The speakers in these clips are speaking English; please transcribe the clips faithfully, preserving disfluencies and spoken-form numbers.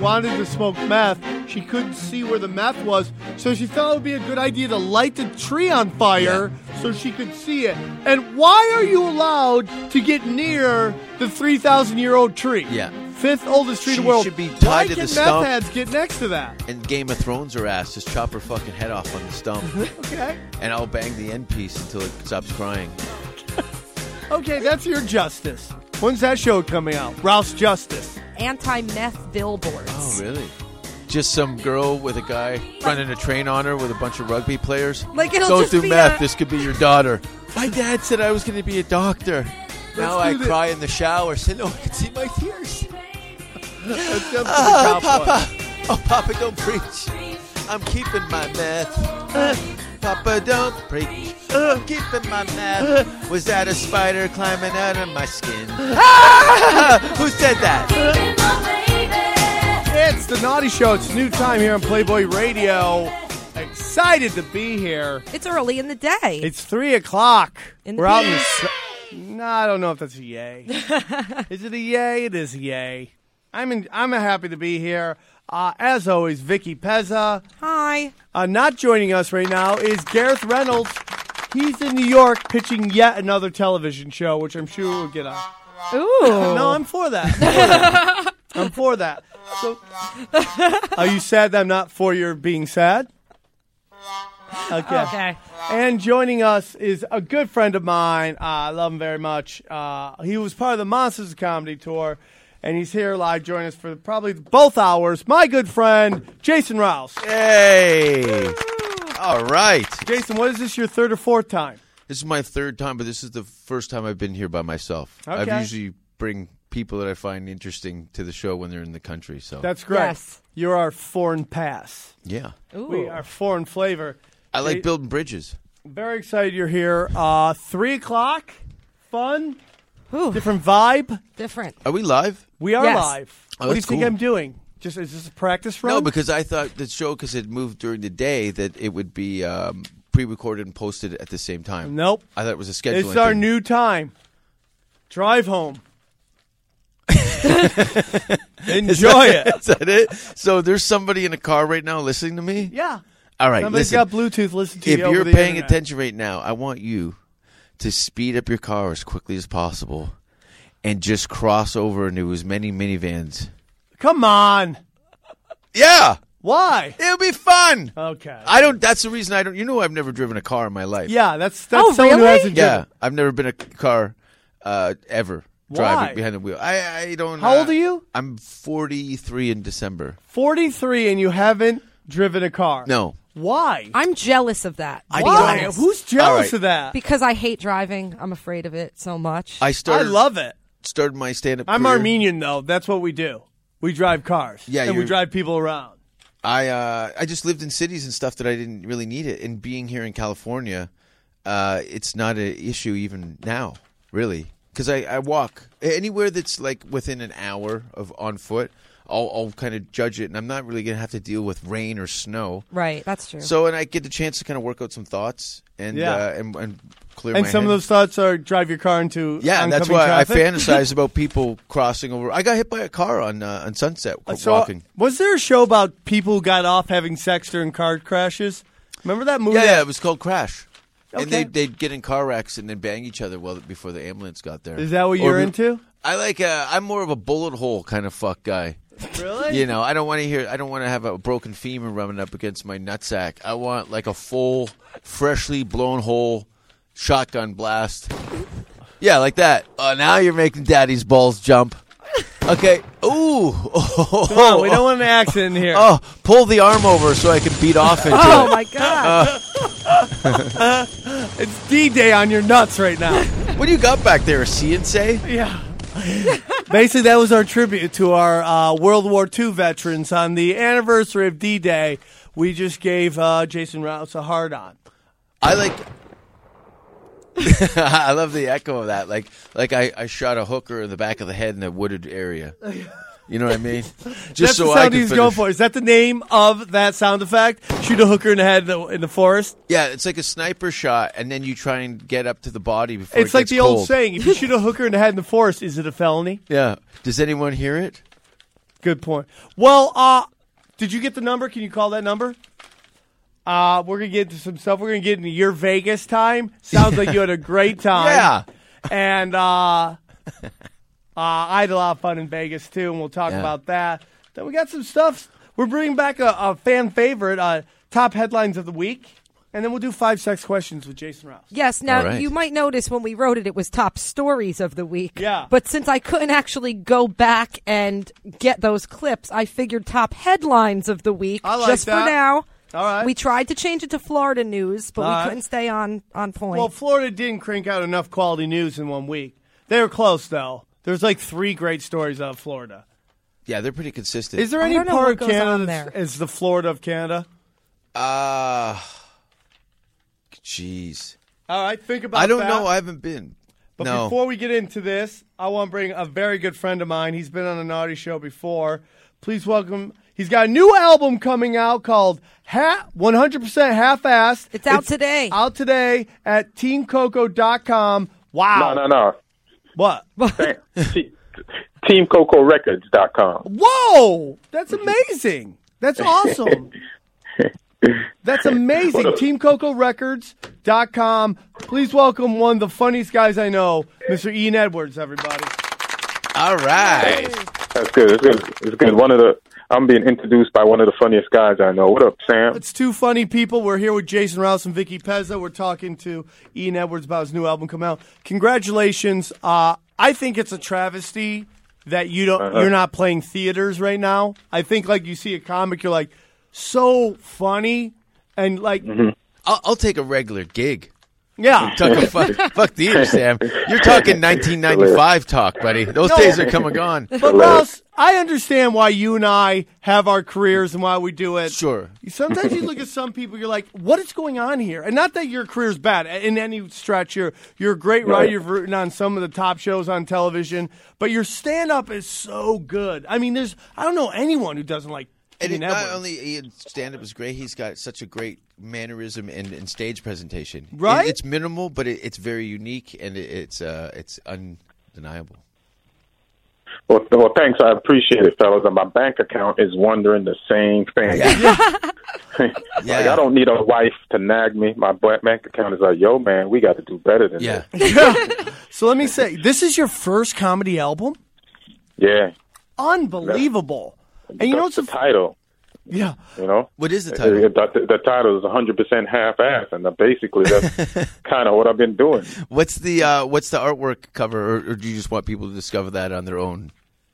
wanted to smoke meth. She couldn't see where the meth was, so she thought it would be a good idea to light the tree on fire yeah. so she could see it. And why are you allowed to get near the three thousand year old tree? Yeah. Fifth oldest tree she in the world. Should be tied why to can the meth stump. heads get next to that? And Game of Thrones her ass. Just chop her fucking head off on the stump. Okay. And I'll bang the end piece until it stops crying. Okay, that's your justice. When's that show coming out? Ralph's Justice. Anti-meth billboards. Oh, really? Just some girl with a guy running a train on her with a bunch of rugby players? Like it'll Don't just do be meth. a- This could be your daughter. My dad said I was going to be a doctor. Let's now I the- cry in the shower. Say, no, I can see my tears. Let's jump to Oh, the top Papa. one. Oh, Papa, don't preach. I'm keeping my meth. Uh, Papa, don't preach. Uh, keeping my meth. Was that a spider climbing out of my skin? Ah! Who said that? It's the Naughty Show. It's new time here on Playboy Radio. Excited to be here. It's early in the day. It's three o'clock. In the We're out in the. penis. Su- no, I don't know if that's a yay. Is it a yay? It is a yay. I'm in, I'm happy to be here. Uh, as always, Vicky Pezza. Hi. Uh, not joining us right now is Gareth Reynolds. He's in New York pitching yet another television show, which I'm sure we'll get on. Ooh. No, I'm for that. I'm for that. So, are you sad that I'm not for your being sad? Okay. Okay. And joining us is a good friend of mine. Uh, I love him very much. Uh, he was part of the Monsters of Comedy tour, and he's here live joining us for probably both hours. My good friend, Jason Rouse. Hey. All right. Jason, what is this, your third or fourth time? This is my third time, but this is the first time I've been here by myself. Okay. I usually bring people that I find interesting to the show when they're in the country. So That's great. Yes. You're our foreign pass. yeah. Ooh. We are foreign flavor. I like Hey, building bridges. Very excited you're here. Uh, three o'clock. Fun. Ooh. Different vibe. Different. Are we live? We are Yes. live. Oh, what do you that's think cool. I'm doing? Just is this a practice run? No, because I thought the show, because it moved during the day, that it would be um, pre-recorded and posted at the same time. Nope. I thought it was a scheduling It's our thing. new time. Drive home. Enjoy Is that- it. Is that it? So there's somebody in a car right now listening to me? Yeah. All right, Somebody's listen. got Bluetooth. Listen to If you over you're the paying internet. attention right now, I want you to speed up your car as quickly as possible and just cross over into as many minivans. Come on. Yeah, Why? it'll be fun. Okay. I don't. That's the reason I don't. You know, I've never driven a car in my life. yeah, that's that's Oh, someone who really? hasn't yeah. driven. I've never been a car uh, ever Why? driving behind the wheel. I I don't. How uh, old are you? I'm forty-three in December. forty-three and you haven't driven a car. No, Why? I'm jealous of that. I to be Why? honest. Who's jealous All right. of that? Because I hate driving. I'm afraid of it so much. I I started. love it. started my stand-up. I'm career. Armenian, though. That's what we do. We drive cars. Yeah, and we you're- drive people around. I uh, I just lived in cities and stuff that I didn't really need it. And being here in California, uh, it's not an issue even now, really, because I, I walk anywhere that's like within an hour of on foot. I'll, I'll kind of judge it, and I'm not really gonna have to deal with rain or snow. right. That's true. So, and I get the chance to kind of work out some thoughts and Yeah. uh, and, and clear And my some head. of those thoughts are drive your car into Yeah, and that's oncoming why traffic. I fantasize about people crossing over. I got hit by a car on uh, on Sunset So, walking. was there a show about people who got off having sex during car crashes? Remember that movie? Yeah, yeah, it was called Crash. Okay. And they'd, they'd get in car wrecks and then bang each other well before the ambulance got there. Is that what Or you're we- into? I like. Uh, I'm more of a bullet hole kind of fuck guy. Really? You know, I don't want to hear. I don't want to have a broken femur rubbing up against my nutsack. I want like a full, freshly blown hole, shotgun blast. Yeah, like that. Oh, now you're making daddy's balls jump. Okay. Ooh. Come on, we don't want an accident here. Oh, pull the arm over so I can beat off into oh it. my god. It's D-Day on your nuts right now. What do you got back there? A C and say? Yeah. Basically, that was our tribute to our uh, World War Two veterans. On the anniversary of D-Day, we just gave uh, Jason Rouse a hard-on. I like. I love the echo of that. Like, like I, I shot a hooker in the back of the head in a wooded area. You know what I mean? Just That's so the I sound can he's finish. going for. Is that the name of that sound effect? Shoot a hooker in the head in the, in the forest? Yeah, it's like a sniper shot, and then you try and get up to the body before It's it like gets the cold. old saying, if you shoot a hooker in the head in the forest, is it a felony? Yeah. Does anyone hear it? Good point. Well, uh, did you get the number? Can you call that number? Uh, we're going to get into some stuff. We're going to get into your Vegas time. Sounds like you had a great time. Yeah. And uh, uh, I had a lot of fun in Vegas, too, and we'll talk Yeah. about that. Then we got some stuff. We're bringing back a, a fan favorite, uh, top headlines of the week. And then we'll do five sex questions with Jason Rouse. Yes, now All right. you might notice when we wrote it, it was top stories of the week. Yeah. But since I couldn't actually go back and get those clips, I figured top headlines of the week. I like just that. for now. All right. We tried to change it to Florida news, but All we right. couldn't stay on, on point. Well, Florida didn't crank out enough quality news in one week. They were close, though. There's like three great stories out of Florida. Yeah, they're pretty consistent. Is there I any don't know part what of goes Canada on that's there. is the Florida of Canada? Uh, jeez. All right, think about I don't that. know. I haven't been. But no. before we get into this, I want to bring a very good friend of mine. He's been on a Naughty Show before. Please welcome. He's got a new album coming out called ha- one hundred percent Half-Assed. It's out today. Out today at team coco dot com. Wow. No, no, no. What? T- team coco records dot com. Whoa! That's amazing. That's awesome. That's amazing. team coco records dot com. Please welcome one of the funniest guys I know, Mister Ian Edwards, everybody. All right. That's good. It's good. It's good. One of the I'm being introduced by one of the funniest guys I know. What up, Sam? It's two funny people. We're here with Jason Rouse and Vicky Pezza. We're talking to Ian Edwards about his new album coming out. Congratulations. Uh, I think it's a travesty that you don't Uh-huh. you're not playing theaters right now. I think like you see a comic, you're like so funny and like Mm-hmm. I'll, I'll take a regular gig. yeah. Talking fuck, fuck theater, Sam. You're talking nineteen ninety-five talk, buddy. Those No. days are come and gone. But Rouse, I understand why you and I have our careers and why we do it. Sure. Sometimes you look at some people, you're like, what is going on here? And not that your career's bad in any stretch. You're, you're a great writer. You've written on some of the top shows on television. But your stand-up is so good. I mean, there's I don't know anyone who doesn't like And it, Ian not Edwards. only Ian stand-up is great, he's got such a great mannerism and, and stage presentation. Right? It, it's minimal, but it, it's very unique, and it, it's uh, it's undeniable. Well, well, thanks. I appreciate it, fellas. And my bank account is wondering the same thing. Like, Yeah. I don't need a wife to nag me. My bank account is like, yo, man, we got to do better than Yeah. this. So let me say, this is your first comedy album? Yeah. Unbelievable. And you know what's That's the the title, yeah. you know? What is the Uh, title? The, the title is one hundred percent half-ass, and uh, basically that's kind of what I've been doing. What's the uh, what's the artwork cover, or, or do you just want people to discover that on their own?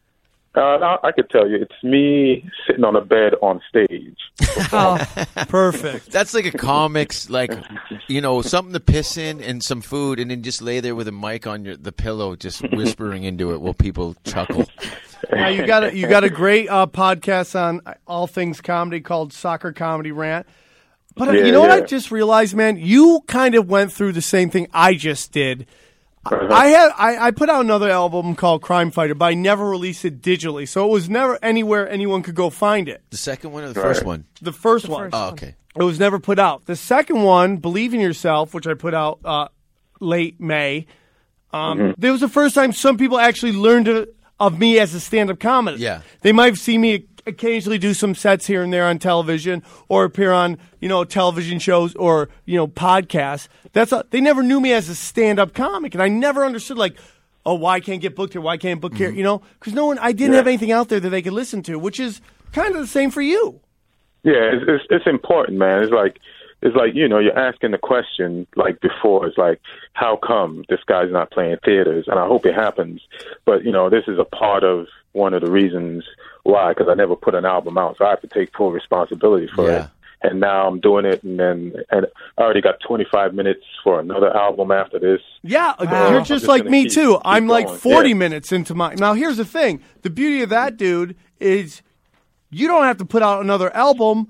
Uh, I, I could tell you, it's me sitting on a bed on stage. Oh, Perfect. That's like a comics, like you know, something to piss in and some food, and then just lay there with a mic on your the pillow, just whispering into it while people chuckle. Now you got a, you got a great uh, podcast on all things comedy called Soccer Comedy Rant. But uh, Yeah, you know what I yeah. just realized, man? You kind of went through the same thing I just did. Uh-huh. I had I, I put out another album called Crime Fighter, but I never released it digitally, so it was never anywhere anyone could go find it. The second one or the Right. first one? The first one, first Oh, one. okay. it was never put out. The second one, Believe in Yourself, which I put out uh, late May, um, Mm-hmm. there was the first time some people actually learned to, of me as a stand-up comic. Yeah. They might have seen me occasionally do some sets here and there on television or appear on, you know, television shows or, you know, podcasts. That's a, they never knew me as a stand-up comic, and I never understood, like, oh, why I can't get booked here? Why can't I book here? You know, because no one, I didn't Yeah. have anything out there that they could listen to, which is kind of the same for you. Yeah, it's, it's it's important, man. It's like it's like you know you're asking the question like before. It's like how come this guy's not playing theaters? And I hope it happens. But you know this is a part of one of the reasons why, because I never put an album out, so I have to take full responsibility for Yeah. it. And now I'm doing it, and then and I already got twenty-five minutes for another album after this. Yeah, Wow. you're I'm just just like gonna me keep- too. keep I'm like going. forty Yeah. minutes into my. Now here's the thing: the beauty of that, dude, is you don't have to put out another album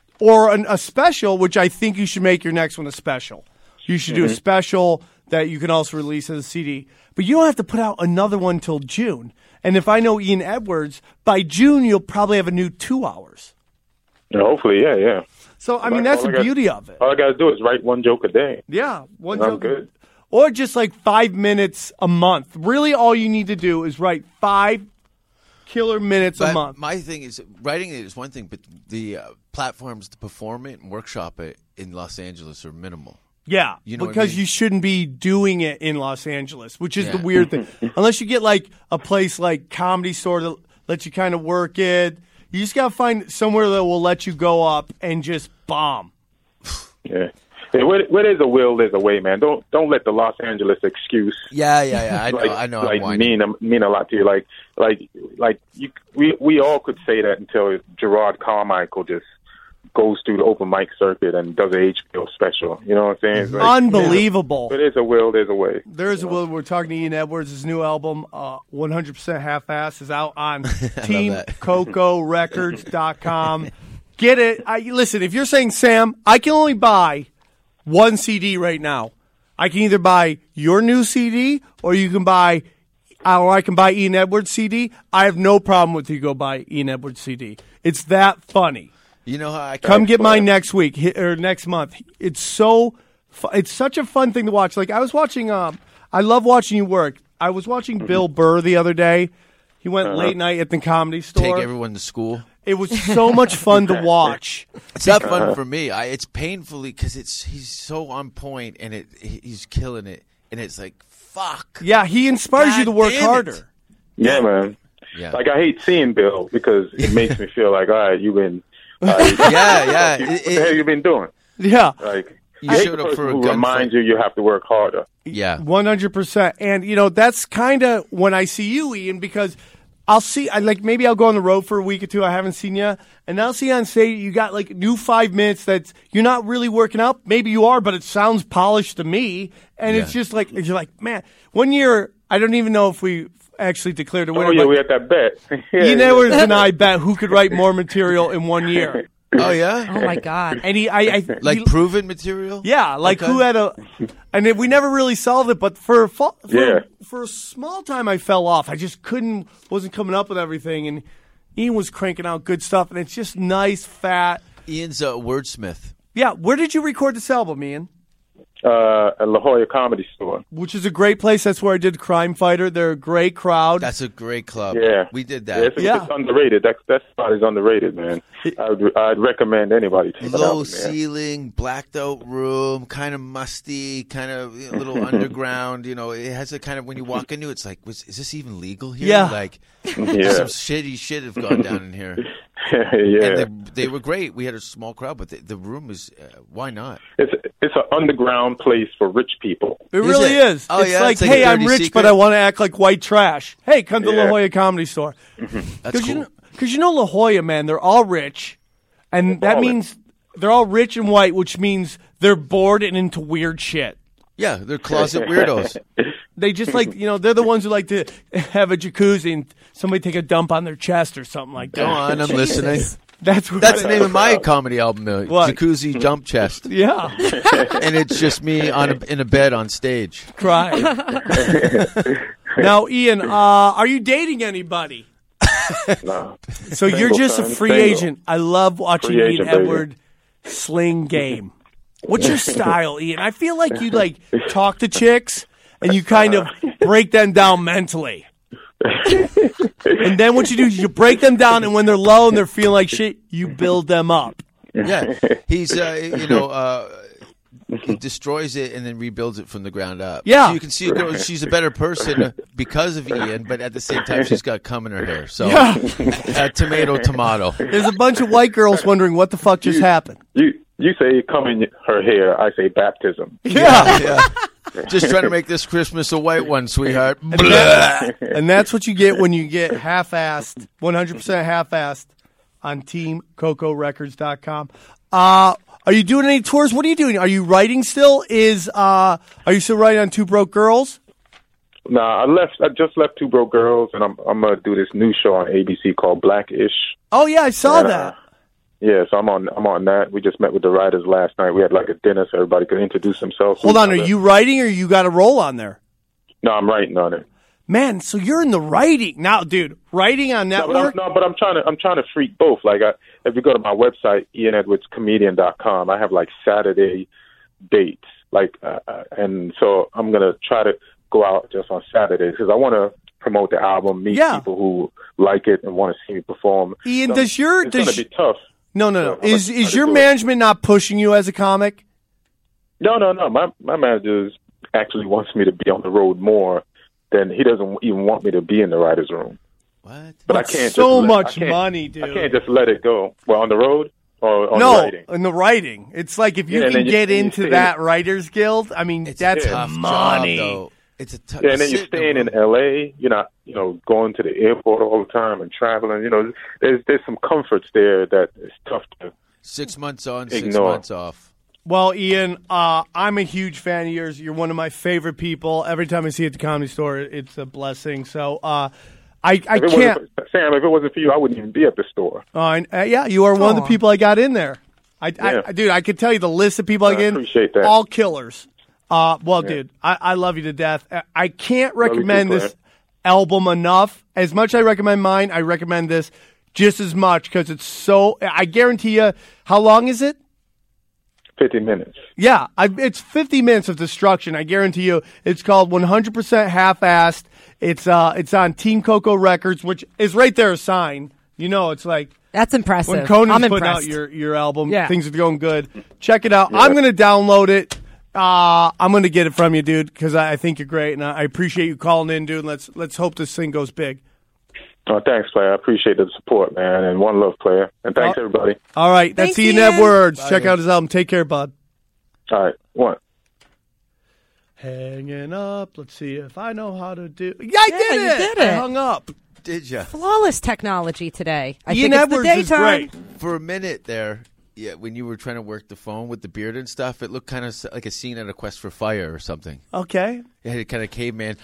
or an, a special, which I think you should make your next one a special. You should do a special that you can also release as a C D, but you don't have to put out another one till June. And if I know Ian Edwards, by June you'll probably have a new two hours. You know, hopefully, yeah, yeah. So I mean, Like, that's all the I got- beauty of it. All I got to do is write one joke a day. Yeah, one I'm joke. good. Or just like five minutes a month. Really, all you need to do is write five killer minutes a But month. my thing is, writing it is one thing, but the uh, platforms to perform it and workshop it in Los Angeles are minimal. Yeah, You know what I because mean? you shouldn't be doing it in Los Angeles, which is Yeah. the weird thing. Unless you get like a place like Comedy Store that lets you kind of work it. You just got to find somewhere that will let you go up and just bomb. Yeah. Yeah, where, where there's a will, there's a way, man. Don't don't let the Los Angeles excuse Yeah, yeah, yeah. I know, like, I know. like I'm whining. mean mean a lot to you. Like like like you, we we all could say that until Gerard Carmichael just goes through the open mic circuit and does an H B O special. You know what I'm saying? It's like, Unbelievable. Where there's a will, there's a way. There is a will. We're talking to Ian Edwards. His new album, uh, one hundred percent Half-Ass, is out on team coco records dot com. Get it. I, listen, if you're saying, Sam, I can only buy one C D right now. I can either buy your new C D or you can buy, or I can buy Ian Edwards C D. I have no problem with you go buy Ian Edwards C D. It's that funny. You know how I Come get mine next week hi- or next month. It's so, fu- it's such a fun thing to watch. Like I was watching, um, I love watching you work. I was watching Bill Burr the other day. He went late night at the Comedy Store. take everyone to school. It was so much fun to watch. It's not fun for me. I, it's painfully because it's he's so on point and it he's killing it, and it's like fuck. Yeah, he inspires God you to work damn it. harder. Yeah, man. Yeah. Like I hate seeing Bill because it makes me feel like, all right, you've been, uh, Yeah, yeah. you, It- what the hell it- you been doing? Yeah, Like You I hate showed the up person for a who gunfight. reminds you you have to work harder. yeah. one hundred percent. And, you know, that's kind of when I see you, Ian, because I'll see, I like maybe I'll go on the road for a week or two. I haven't seen you. And I'll see you on stage, you got like new five minutes that's, you're not really working out. Maybe you are, but it sounds polished to me. And it's Yeah. just like, you're like, man, one year, I don't even know if we actually declared a winner. Oh yeah, but we had that bet. yeah, Ian yeah. Edwards and I bet who could write more material in one year. Oh yeah. Oh my God. And he, I, I Like he- proven material. yeah, like Okay. who had a, and if we never really solved it. But for a fa- for, Yeah. for a small time, I fell off. I just couldn't, wasn't coming up with everything, and Ian was cranking out good stuff, and it's just nice, fat. Ian's a wordsmith. Yeah, where did you record this album, Ian? Uh, at La Jolla Comedy Store. Which is a great place. That's where I did Crime Fighter. They're a great crowd. That's a great club. Yeah, we did Yeah, that. it's, Yeah. it's underrated. That that spot is underrated, man. I would I'd recommend anybody check it Low out, man. ceiling, blacked out room, kind of musty, kind of a little underground. You know, it has a kind of when you walk into it, it's like, was, is this even legal here? Yeah. Like, Yeah, some shitty shit have gone down in here. yeah. And they, they were great. We had a small crowd, but the, the room is, uh, why not? It's it's an underground place for rich people. It Is really it? is. Oh, it's yeah? like, It's like a hey, I'm dirty rich, secret? but I want to act like white trash. Hey, come to La Yeah. Jolla Comedy Store. That's Because cool. you, know, 'cause you know La Jolla, man, they're all rich, and that All means they're all rich and white, which means they're bored and into weird shit. Yeah, they're closet weirdos. They just like, you know, they're the ones who like to have a jacuzzi and somebody take a dump on their chest or something like that. Go on, I'm listening. That's what That's the name of my comedy album, uh, What? Jacuzzi Jump Chest. Yeah, And it's just me on a, in a bed on stage. cry. Now, Ian, uh, are you dating anybody? No. So you're Single, just a son, free single. agent. I love watching Free Ian agent, baby. Edward sling game. What's your style, Ian? I feel like you like talk to chicks and you kind of break them down mentally. And then what you do is you break them down, and when they're low and they're feeling like shit, you build them up. Yeah, he's uh, you know uh, he destroys it and then rebuilds it from the ground up. Yeah. so you can see a girl, she's a better person because of Ian, but at the same time she's got cum in her hair. So Yeah. uh, tomato, tomato. There's a bunch of white girls wondering what the fuck just happened. You you say come in her hair. I say baptism. Yeah. Yeah, just trying to make this Christmas a white one, sweetheart. And that's what you get when you get half-assed, one hundred percent half-assed on team coco records dot com. Uh, are you doing any tours? What are you doing? Are you writing still? Is uh, Are you still writing on Two Broke Girls? Nah, I left. I just left Two Broke Girls, and I'm I'm gonna do this new show on A B C called Blackish. Oh, yeah, I saw And, uh, that. Yeah, so I'm on I'm on that. We just met with the writers last night. We had like a dinner so everybody could introduce themselves. to Hold each on, are other. you writing or you got a role on there? No, I'm writing on it. Man, so you're in the writing now, dude. Writing on No, but I'm, network. no, but I'm trying to I'm trying to freak both. Like, I, if you go to my website ian edwards comedian dot com, I have like Saturday dates. Like, uh, uh, and so I'm gonna try to go out just on Saturdays because I want to promote the album, meet Yeah. people who like it and want to see me perform. Ian, So does your it's does going to be tough. no no no So I'm is gonna is try to your do it. management not pushing you as a comic? No, no, no. My my manager actually wants me to be on the road more than he doesn't even want me to be in the writers' room. What? But That's I can't so just let- much I can't- money, dude. I can't just let it go. Well, on the road or on no, the writing. in the writing, it's like if you Yeah, and can then you- get and you into stay- that writers guild. I mean, It's that's a tough money. job, though. It's a tough. Yeah, and then you're sit staying in room. L A. You're not, you know, going to the airport all the time and traveling. You know, there's there's some comforts there that is tough to. Six months on, six Ignore. months off. Well, Ian, uh, I'm a huge fan of yours. You're one of my favorite people. Every time I see you at the Comedy Store, it's a blessing. So uh, I, I If it can't. wasn't for, Sam, if it wasn't for you, I wouldn't even be at the store. Uh, and, uh, yeah, you are one of the Aw. people I got in there. I, Yeah. I, dude, I could tell you the list of people I I get in. appreciate that. All killers. Uh, well, dude, I, I love you to death. I, I can't Love you too, recommend this Clint. album enough. As much as I recommend mine, I recommend this just as much because it's so. I guarantee you. How long is it? Fifty minutes. Yeah, I, it's fifty minutes of destruction. I guarantee you. It's called one hundred percent Half-Assed. It's uh, it's on Team Coco Records, which is right there a sign. You know, it's like That's impressive. when Conan's I'm putting out impressed. your, your album, Yeah. things are going good. Check it out. I'm going to download it. Uh, I'm going to get it from you, dude, because I, I think you're great, and I, I appreciate you calling in, dude. And let's let's hope this thing goes big. Oh, thanks, player. I appreciate the support, man, and one love, player. And thanks, Oh. everybody. All right, that's Thanks, Ian Ian. Edwards. Bye, Check Ian. out his album. Take care, bud. All right, one. Hanging up. Let's see if I know how to do. Yeah, I Yeah, did you it. did I it. hung up. Did ya? Flawless technology today. I Ian think it's Edwards the is daytime. great. For a minute there, yeah, when you were trying to work the phone with the beard and stuff, it looked kind of like a scene at a Quest for Fire or something. Okay. It had a kind of caveman.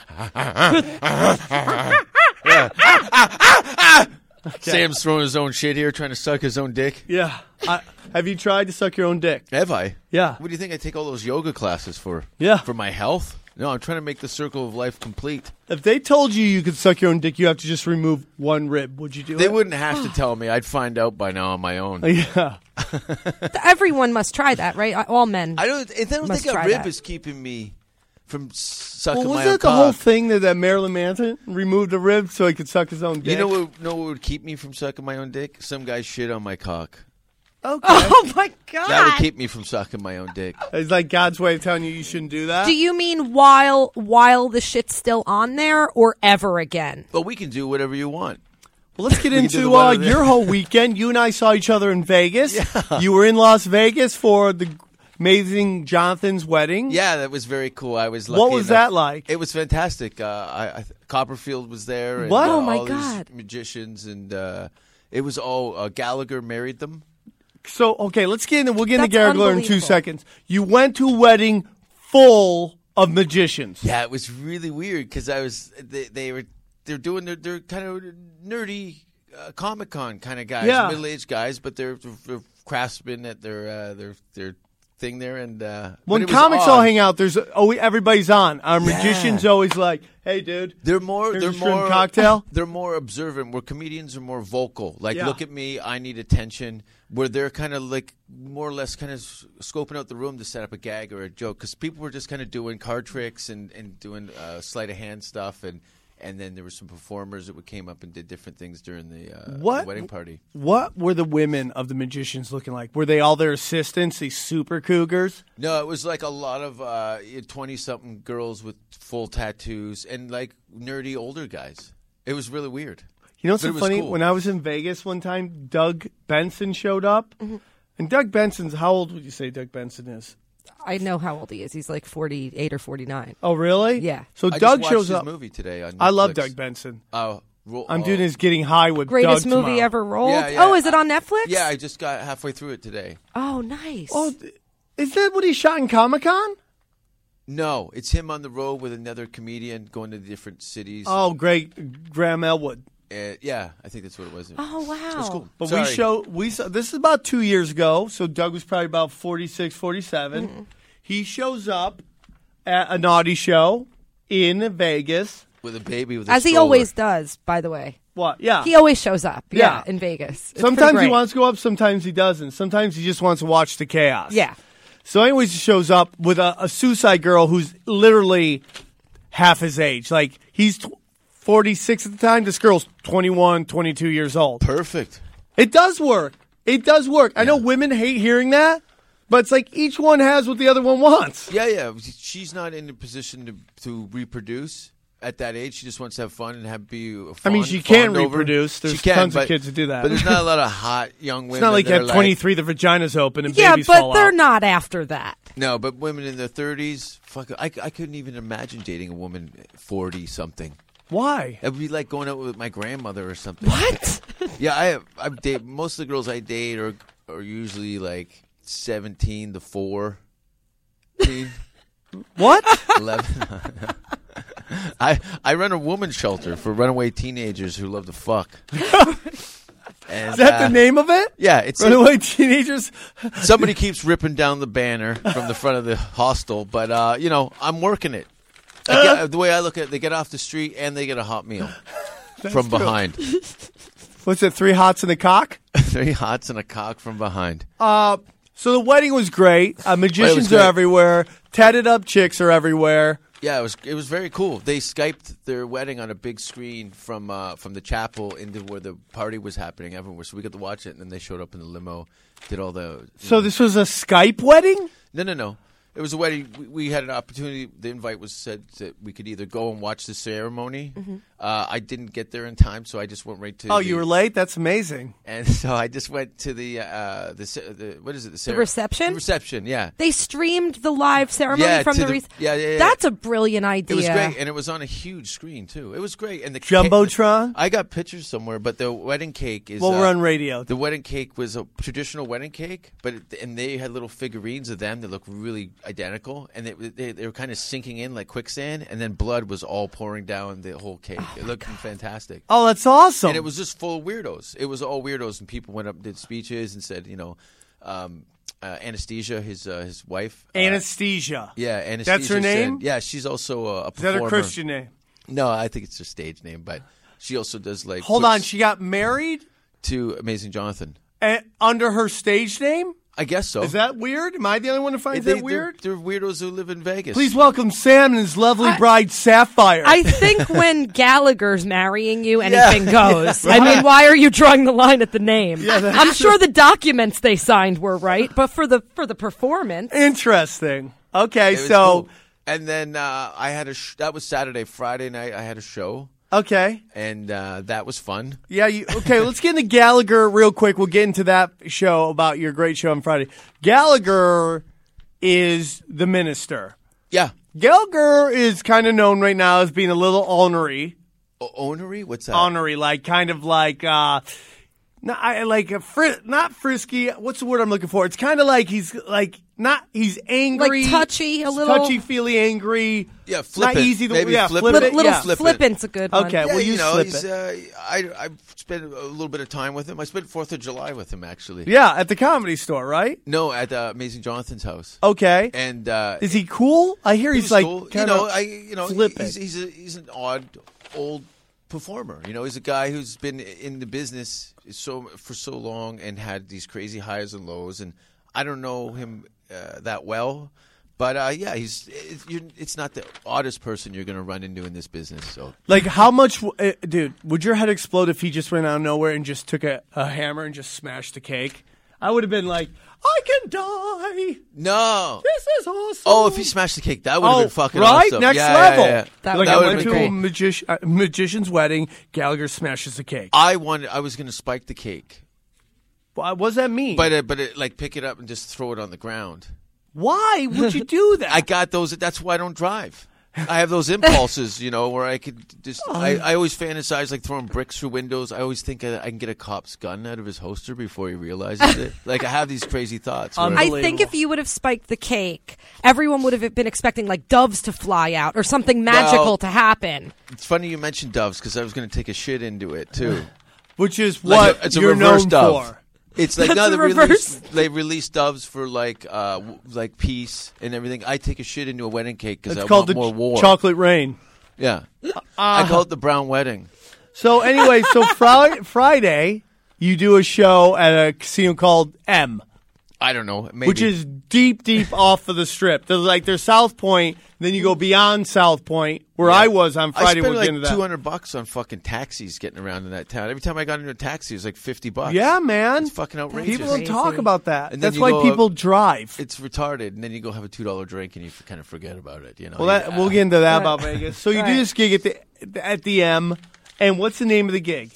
Sam's throwing his own shit here, trying to suck his own dick. Yeah. I, have you tried to suck your own dick? Have I? Yeah. What do you think I take all those yoga classes for? Yeah. For my health? No, I'm trying to make the circle of life complete. If they told you you could suck your own dick, you have to just remove one rib. Would you do They it? wouldn't have to tell me. I'd find out by now on my own. Yeah. Everyone must try that, right? All men. I don't. I don't Must think a try rib that. is keeping me from s- sucking Well, my was own that the whole cock. thing that, that Marilyn Manson removed a rib so he could suck his own dick? You know what? Know what would keep me from sucking my own dick? Some guy shit on my cock. Okay. Oh my god! That would keep me from sucking my own dick. It's like God's way of telling you you shouldn't do that. Do you mean while while the shit's still on there, or ever again? But we can do whatever you want. Well, let's get We can do into the uh, one of the- your whole weekend. You and I saw each other in Vegas. You were in Las Vegas for the amazing Jonathan's wedding. Yeah, that was very cool. I was lucky What was enough- that like? It was fantastic. Uh, I, I Copperfield was there. And, What? uh, Oh, my all God. These magicians and uh, it was all uh, Gallagher married them. So, okay, let's get into, we'll get into That's Gallagher in two unbelievable. seconds. You went to a wedding full of magicians. Yeah, it was really weird because I was they, they were they're doing their they're kind of nerdy uh, Comic Con kind of guys, Yeah. middle aged guys, but they're, they're craftsmen at their uh, their their thing there. And uh, When but it was comics odd. all hang out, there's oh everybody's on. Our magicians always like, "Hey, dude, They're more. here's They're a shrimp more cocktail." They're more observant. Where comedians are more vocal. Like, Yeah. look at me. I need attention. Where they're kind of like more or less kind of scoping out the room to set up a gag or a joke. Because people were just kind of doing card tricks and and doing uh, sleight of hand stuff. And and then there were some performers that would came up and did different things during the, uh, What? the wedding party. What were the women of the magicians looking like? Were they all their assistants, these super cougars? No, it was like a lot of twenty-something girls with full tattoos and like nerdy older guys. It was really weird. You know what's But so it was funny? cool. When I was in Vegas one time, Doug Benson showed up. Mm-hmm. And Doug Benson's, how old would you say Doug Benson is? I know how old he is. He's like forty-eight or forty-nine. Oh, really? Yeah. So I Doug just watched shows his up. movie today on Netflix. I love Doug Benson. Oh, ro- I'm oh. doing his Getting High with Greatest Doug movie tomorrow. ever rolled. Yeah, yeah. Oh, is it on Netflix? Yeah, I just got halfway through it today. Oh, nice. Oh, th- is that what he shot in Comic Con? No, it's him on the road with another comedian going to different cities. Oh, great, Graham Elwood. Uh, yeah, I think that's what it was. Oh, wow. That's cool. But Sorry. we show we saw, this is about two years ago. So Doug was probably about forty-six, forty-seven. Mm-hmm. He shows up at a naughty show in Vegas. with a baby with a As he stroller. always does, by the way. What? Yeah. He always shows up. Yeah, Yeah. in Vegas. It's Sometimes pretty he great. wants to go up, sometimes he doesn't. Sometimes he just wants to watch the chaos. Yeah. So, anyways, he shows up with a, a suicide girl who's literally half his age. Like, he's tw- forty-six at the time. This girl's twenty-one, twenty-two years old. Perfect. It does work. It does work. I know women hate hearing that, but it's like each one has what the other one wants. Yeah, yeah. She's not in a position to to reproduce at that age. She just wants to have fun and have be. Fond, I mean, she can over. reproduce. There's she can, tons but, of kids that do that. But there's not a lot of hot young women. It's not like that at are twenty-three the vagina's open and Yeah, babies but fall they're out. not after that. No, but women in their thirties, fuck, I, I couldn't even imagine dating a woman forty something. Why? It would be like going out with my grandmother or something. What? Yeah, I I date most of the girls I date are are usually like seventeen to four. What? eleven. I I run a woman's shelter for runaway teenagers who love to fuck. And, Is that uh, the name of it? Yeah, it's Runaway Teenagers? somebody keeps ripping down the banner from the front of the hostel, but uh, you know, I'm working it. I get, the way I look at it, they get off the street and they get a hot meal from true. behind. What's it, three hots and a cock? Three hots and a cock from behind. Uh, so the wedding was great. Uh, magicians great. are everywhere. Tatted up chicks are everywhere. Yeah, it was it was very cool. They Skyped their wedding on a big screen from uh, from the chapel into where the party was happening everywhere, so we got to watch it. And then they showed up in the limo, did all the. So know. this was a Skype wedding? No, no, no. It was a wedding. We, we had an opportunity. The invite was said that we could either go and watch the ceremony. Mm-hmm. Uh, I didn't get there in time, so I just went right to. Oh, the, you were late? That's amazing. And so I just went to the uh, the, ce- the what is it the, The cere- reception? The reception, yeah. They streamed the live ceremony Yeah, from to the. the- Re- yeah, yeah, yeah. That's a brilliant idea. It was great, and it was on a huge screen too. It was great, and the Jumbotron? I got pictures somewhere, but the wedding cake is. Well, uh, we're on radio. The wedding cake was a traditional wedding cake, but it, and they had little figurines of them that looked really identical, and they, they, they were kind of sinking in like quicksand, and then blood was all pouring down the whole cake. Oh it looked fantastic. Oh, that's awesome. And it was just full of weirdos. It was all weirdos, and people went up and did speeches and said, you know, um, uh, Anesthesia, his uh, his wife. Uh, Anesthesia. yeah, Anesthesia. That's her name? said- yeah, she's also a, a Is that performer. her Christian name? No, I think it's her stage name, but she also does like. Hold puts on. She got married to Amazing Jonathan. a- under her stage name? I guess so. Is that weird? Am I the only one who finds They- that weird? They're, they're weirdos who live in Vegas. Please welcome Sam and his lovely I- bride, Sapphire. I think when Gallagher's marrying you, anything goes. I mean, why are you drawing the line at the name? Yeah, that's I'm sure the documents they signed were right, but for the for the performance, Interesting. Okay, It was so, cool. And then uh, I had a sh- that was Saturday. Friday night I had a show, okay. and uh, that was fun. Yeah, you, okay, let's get into Gallagher real quick. We'll get into that show about your great show on Friday. Gallagher is the minister. Yeah. Gallagher is kind of known right now as being a little ornery. O- Onery? What's that? Ornery, like kind of like, uh, not, I, like a fri- not frisky. What's the word I'm looking for? It's kind of like he's like not he's angry, Like touchy, a little- touchy feely angry. Yeah, Not flippant. easy to Maybe yeah, flippant. flip little, it, little yeah. Flip it. flippant's a good one. Okay. Yeah, Well, you you know, slip he's, uh, I I spent a little bit of time with him. I spent Fourth of July with him actually. Yeah, at the Comedy Store, right? No, at uh, Amazing Jonathan's house. Okay. And uh, Is he cool? I hear he he's was like cool. you kind know, of I you know flippant. he's he's, a, he's an odd old performer. You know, he's a guy who's been in the business so for so long and had these crazy highs and lows. And I don't know him uh, that well, but uh, yeah, he's it, you're, it's not the oddest person you're going to run into in this business. So like how much, uh, dude? Would your head explode if he just went out of nowhere and just took a, a hammer and just smashed the cake? I would have been like, I can die. no. This is awesome. Oh, if he smashed the cake, that would have Oh, been fucking right? awesome. Next Yeah, level. Yeah, yeah. That like would I have went been to great. a magi- uh, magician's wedding. Gallagher smashes the cake. I wanted. I was going to spike the cake, Why- What does that mean? but uh, but it, like pick it up and just throw it on the ground. Why would you do that? I got those. That's why I don't drive. I have those impulses, you know, where I could just. I, I always fantasize like throwing bricks through windows. I always think I, I can get a cop's gun out of his holster before he realizes it. Like I have these crazy thoughts. where- Um, I think if you would have spiked the cake, everyone would have been expecting like doves to fly out or something magical Well- to happen. it's funny you mentioned doves because I was going to take a shit into it too. Which is Like what a, it's a you're reverse known dove. for. It's like That's no, a they reverse. release they release doves for like uh w- like peace and everything. I take a shit into a wedding cake because It's I called want the more war. chocolate rain. Yeah, I call it the brown wedding. So anyway, so Friday, Friday, you do a show at a casino called M. I don't know. Maybe. which is deep, deep off of the strip. There's like there's South Point, then you go beyond South Point, where Yeah. I was on Friday. I spent We'll get like into that. two hundred bucks on fucking taxis getting around in that town. Every time I got into a taxi, it was like fifty bucks. Yeah, man. It's fucking outrageous. People don't Crazy. talk about that. And then That's you why go, people uh, drive. It's retarded, and then you go have a two dollar drink, and you kind of forget about it. You know. Well, that, we'll get into that about Vegas. So you do Right. this gig at the at the M, and what's the name of the gig?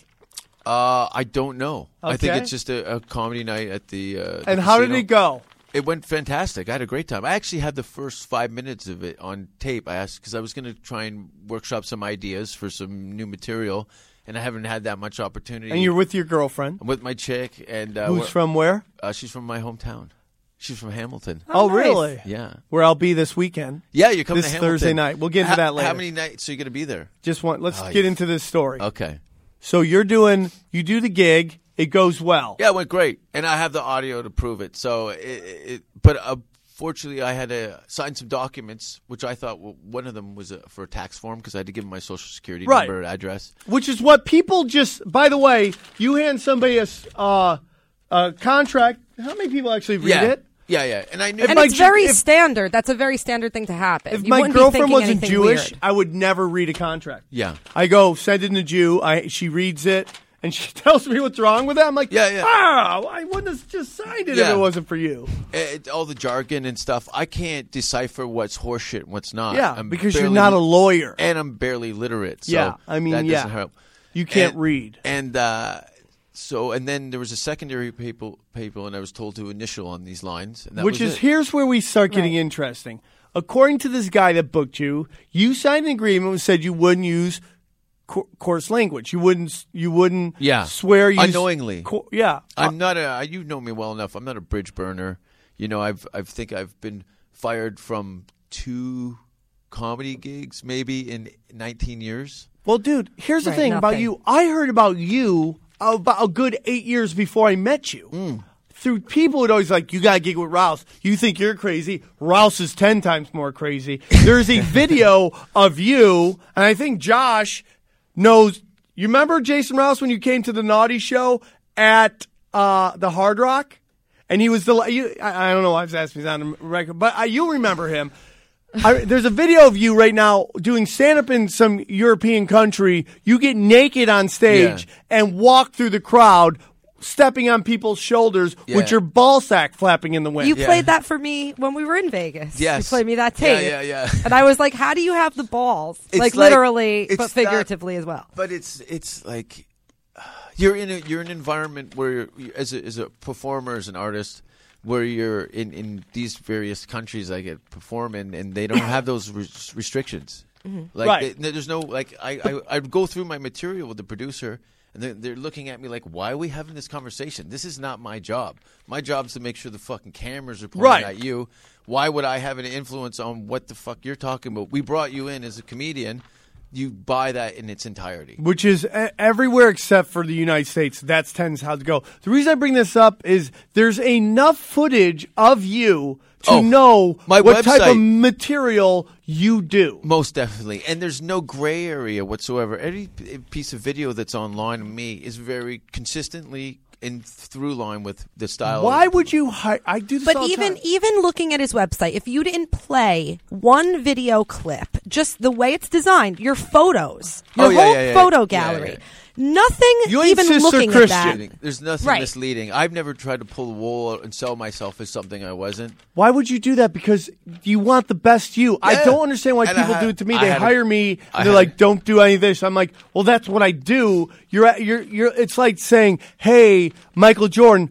Uh, I don't know. I think Okay. it's just a, a comedy night at the. Uh, the And how did casino. it go? It went fantastic. I had a great time. I actually had the first five minutes of it on tape. I asked because I was going to try and workshop some ideas for some new material, and I haven't had that much opportunity. And you're with your girlfriend, I'm with my chick, and uh, who's we're- from where? Uh, she's from my hometown. She's from Hamilton. Oh, nice. really? Yeah. Where I'll be this weekend. Yeah, you're coming This to Hamilton Thursday night. We'll get into How- that later. How many nights are you going to be there? Just want. Let's Oh, get you- into this story. Okay. So you're doing. You do the gig. It goes well. Yeah, it went great, and I have the audio to prove it. So, it, it but uh, fortunately, I had to sign some documents, which I thought well, one of them was a, for a tax form because I had to give them my social security Right. number, address. Which is what people just. By the way, you hand somebody a, s- uh, a contract. How many people actually read yeah. it? Yeah, yeah, and I knew. And my it's ju- very if- standard. That's a very standard thing to happen. If You my wouldn't be girlfriend thinking wasn't anything Jewish, weird. I would never read a contract. Yeah. I go send it to Jew. I she reads it and she tells me what's wrong with it. I'm like, Yeah, yeah. Ah, I wouldn't have just signed it if Yeah. it wasn't for you. It, all the jargon and stuff, I can't decipher what's horseshit and what's not. Yeah, I'm because you're barely- not a lawyer. and I'm barely literate. So Yeah, I mean, that yeah. doesn't help. You can't And- read. And uh, so, and then there was a secondary paper, paper, and I was told to initial on these lines, and that Which was is it. here's where we start getting Right. interesting. According to this guy that booked you, you signed an agreement that said you wouldn't use co- coarse language. You wouldn't. You wouldn't. Yeah. Swear. Use Unknowingly. co- yeah. I'm not a. You know me well enough. I'm not a bridge burner. You know, I've I think I've been fired from two comedy gigs maybe in nineteen years. Well, dude, here's the Right, thing about nothing. you. I heard about you about a good eight years before I met you. Mm. Through people would always like, you got to gig with Rouse. You think you're crazy. Rouse is ten times more crazy. There's a video of you, and I think Josh knows. You remember Jason Rouse when you came to the Naughty Show at uh, the Hard Rock? And he was the. You, I, I don't know why I was asking. He's on the record, but uh, you'll remember him. I, there's a video of you right now doing stand-up in some European country. You get naked on stage Yeah. and walk through the crowd, stepping on people's shoulders Yeah. with your ball sack flapping in the wind. You Yeah. played that for me when we were in Vegas. Yes. You played me that Yeah, tape. yeah, yeah. And I was like, how do you have the balls? It's like, like- literally, it's but not- figuratively as well. But it's it's like you're in a you're in an environment where you're, as a, as a performer, as an artist, where you're in, in these various countries I get perform in, and they don't have those res- restrictions. Like Right. they, there's no like I I I'd go through my material with the producer. And they're, they're looking at me like, why are we having this conversation? This is not my job. My job is to make sure the fucking cameras are pointing Right. at you. Why would I have an influence on what the fuck you're talking about? We brought you in as a comedian. You buy that in its entirety. Which is e- everywhere except for the United States. That's tends how to go. The reason I bring this up is there's enough footage of you to Oh, know my what type of website- material you do. Most definitely. And there's no gray area whatsoever. Every p- piece of video that's online of me is very consistently in through line with the style. Why of, would you hi- I do this But all the even time. even looking at his website, if you didn't play one video clip, just the way it's designed, your photos, your Oh, yeah, whole yeah, yeah. photo Yeah, gallery, yeah. nothing You ain't even Sister looking Christian. at that. There's nothing Right. misleading. I've never tried to pull the wool out and sell myself as something I wasn't. Why would you do that? Because you want the best you. I Yeah. don't understand why And I people had- do it to me. I They had a- hire me I and they're had like, a- "Don't do any of this." I'm like, "Well, that's what I do." You're at, you're you're. It's like saying, "Hey, Michael Jordan,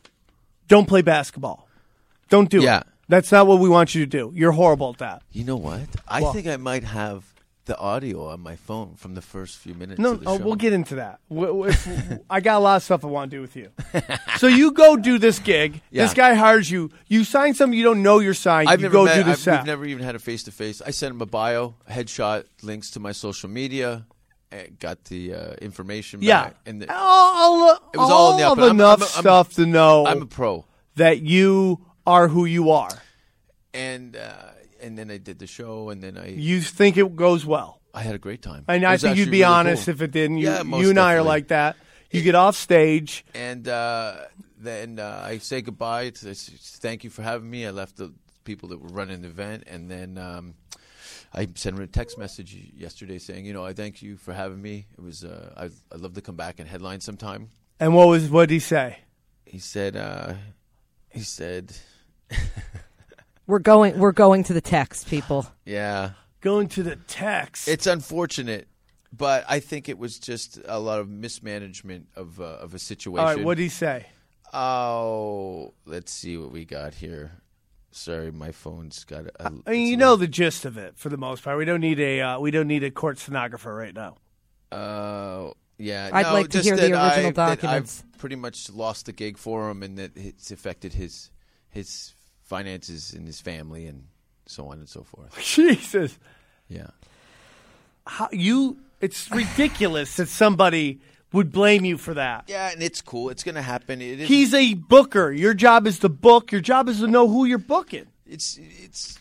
don't play basketball. Don't do Yeah. it. That's not what we want you to do. You're horrible at that." You know what? I Well- think I might have the audio on my phone from the first few minutes No, of the oh, show. we'll get into that. W- w- if- I got a lot of stuff I want to do with you. So you go do this gig. Yeah. This guy hires you. You sign something you don't know you're signed. I've you never go met, do the I've, set. We've never even had a face to face. I sent him a bio, a headshot, links to my social media, and got the uh, information yeah, back. And the, all, It was all in the of up, and I'm- enough I'm a- I'm- stuff to know I'm a pro. that you are who you are. And uh, and then I did the show, and then I You think it goes well. I had a great time. And It I was think you'd actually be really honest cool. if it didn't. You, Yeah, most you and I are definitely. like that. You get off stage. And uh, then uh, I say goodbye. To, thank you for having me. I left the people that were running the event. And then um, I sent him a text message yesterday saying, you know, I thank you for having me. It was uh, I, I'd love to come back and headline sometime. And what was what did he say? He said, uh, he said, We're going. We're going to the text, people. yeah. Going to the text. It's unfortunate, but I think it was just a lot of mismanagement of uh, of a situation. All right, what did he say? Oh, let's see what we got here. Sorry, my phone's got. A, I mean, you know the gist of it for the most part. We don't need a uh, we don't need a court stenographer right now. Uh, yeah. I'd no, like to just hear the that original I, documents. That I've pretty much lost the gig for him, and that it's affected his his finances and his family, and so on and so forth. Jesus, Yeah. how you? It's ridiculous that somebody would blame you for that. Yeah, and it's cool. It's going to happen. It is. He's a booker. Your job is to book. Your job is to know who you're booking. It's. It's.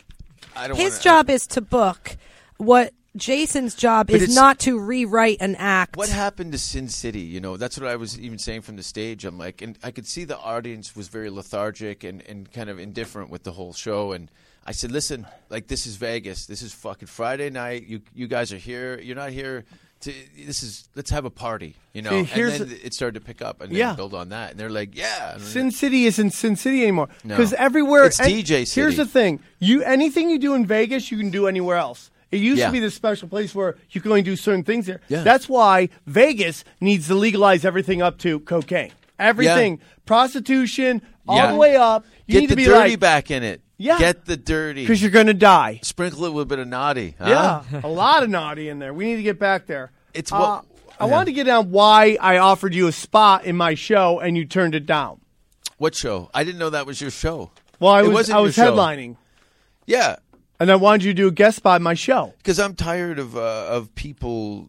I don't. His wanna, job is to book. What Jason's job But is it's- not to rewrite an act. What happened to Sin City? You know, that's what I was even saying from the stage. I'm like, and I could see the audience was very lethargic and, and kind of indifferent with the whole show. And I said, listen, like, this is Vegas. This is fucking Friday night. You you guys are here. You're not here to. This is. Let's have a party. You know. See, here's and then it started to pick up and then Yeah. build on that. And they're like, yeah. Sin City isn't Sin City anymore No. because everywhere It's and D J City. Here's the thing: you anything you do in Vegas, you can do anywhere else. It used Yeah. to be this special place where you can only do certain things there. Yeah. That's why Vegas needs to legalize everything up to cocaine. Everything, prostitution, all Yeah. the way up. You Get need the to be dirty like, back in it. Yeah. Get the dirty. because you're going to die. Sprinkle it with a bit of naughty. Huh? Yeah, a lot of naughty in there. We need to get back there. It's Uh, what. I yeah. wanted to get down why I offered you a spot in my show and you turned it down. What show? I didn't know that was your show. Well, I It was wasn't I your was show. headlining, Yeah. and I wanted you to do a guest spot in my show. Because I'm tired of uh, of people.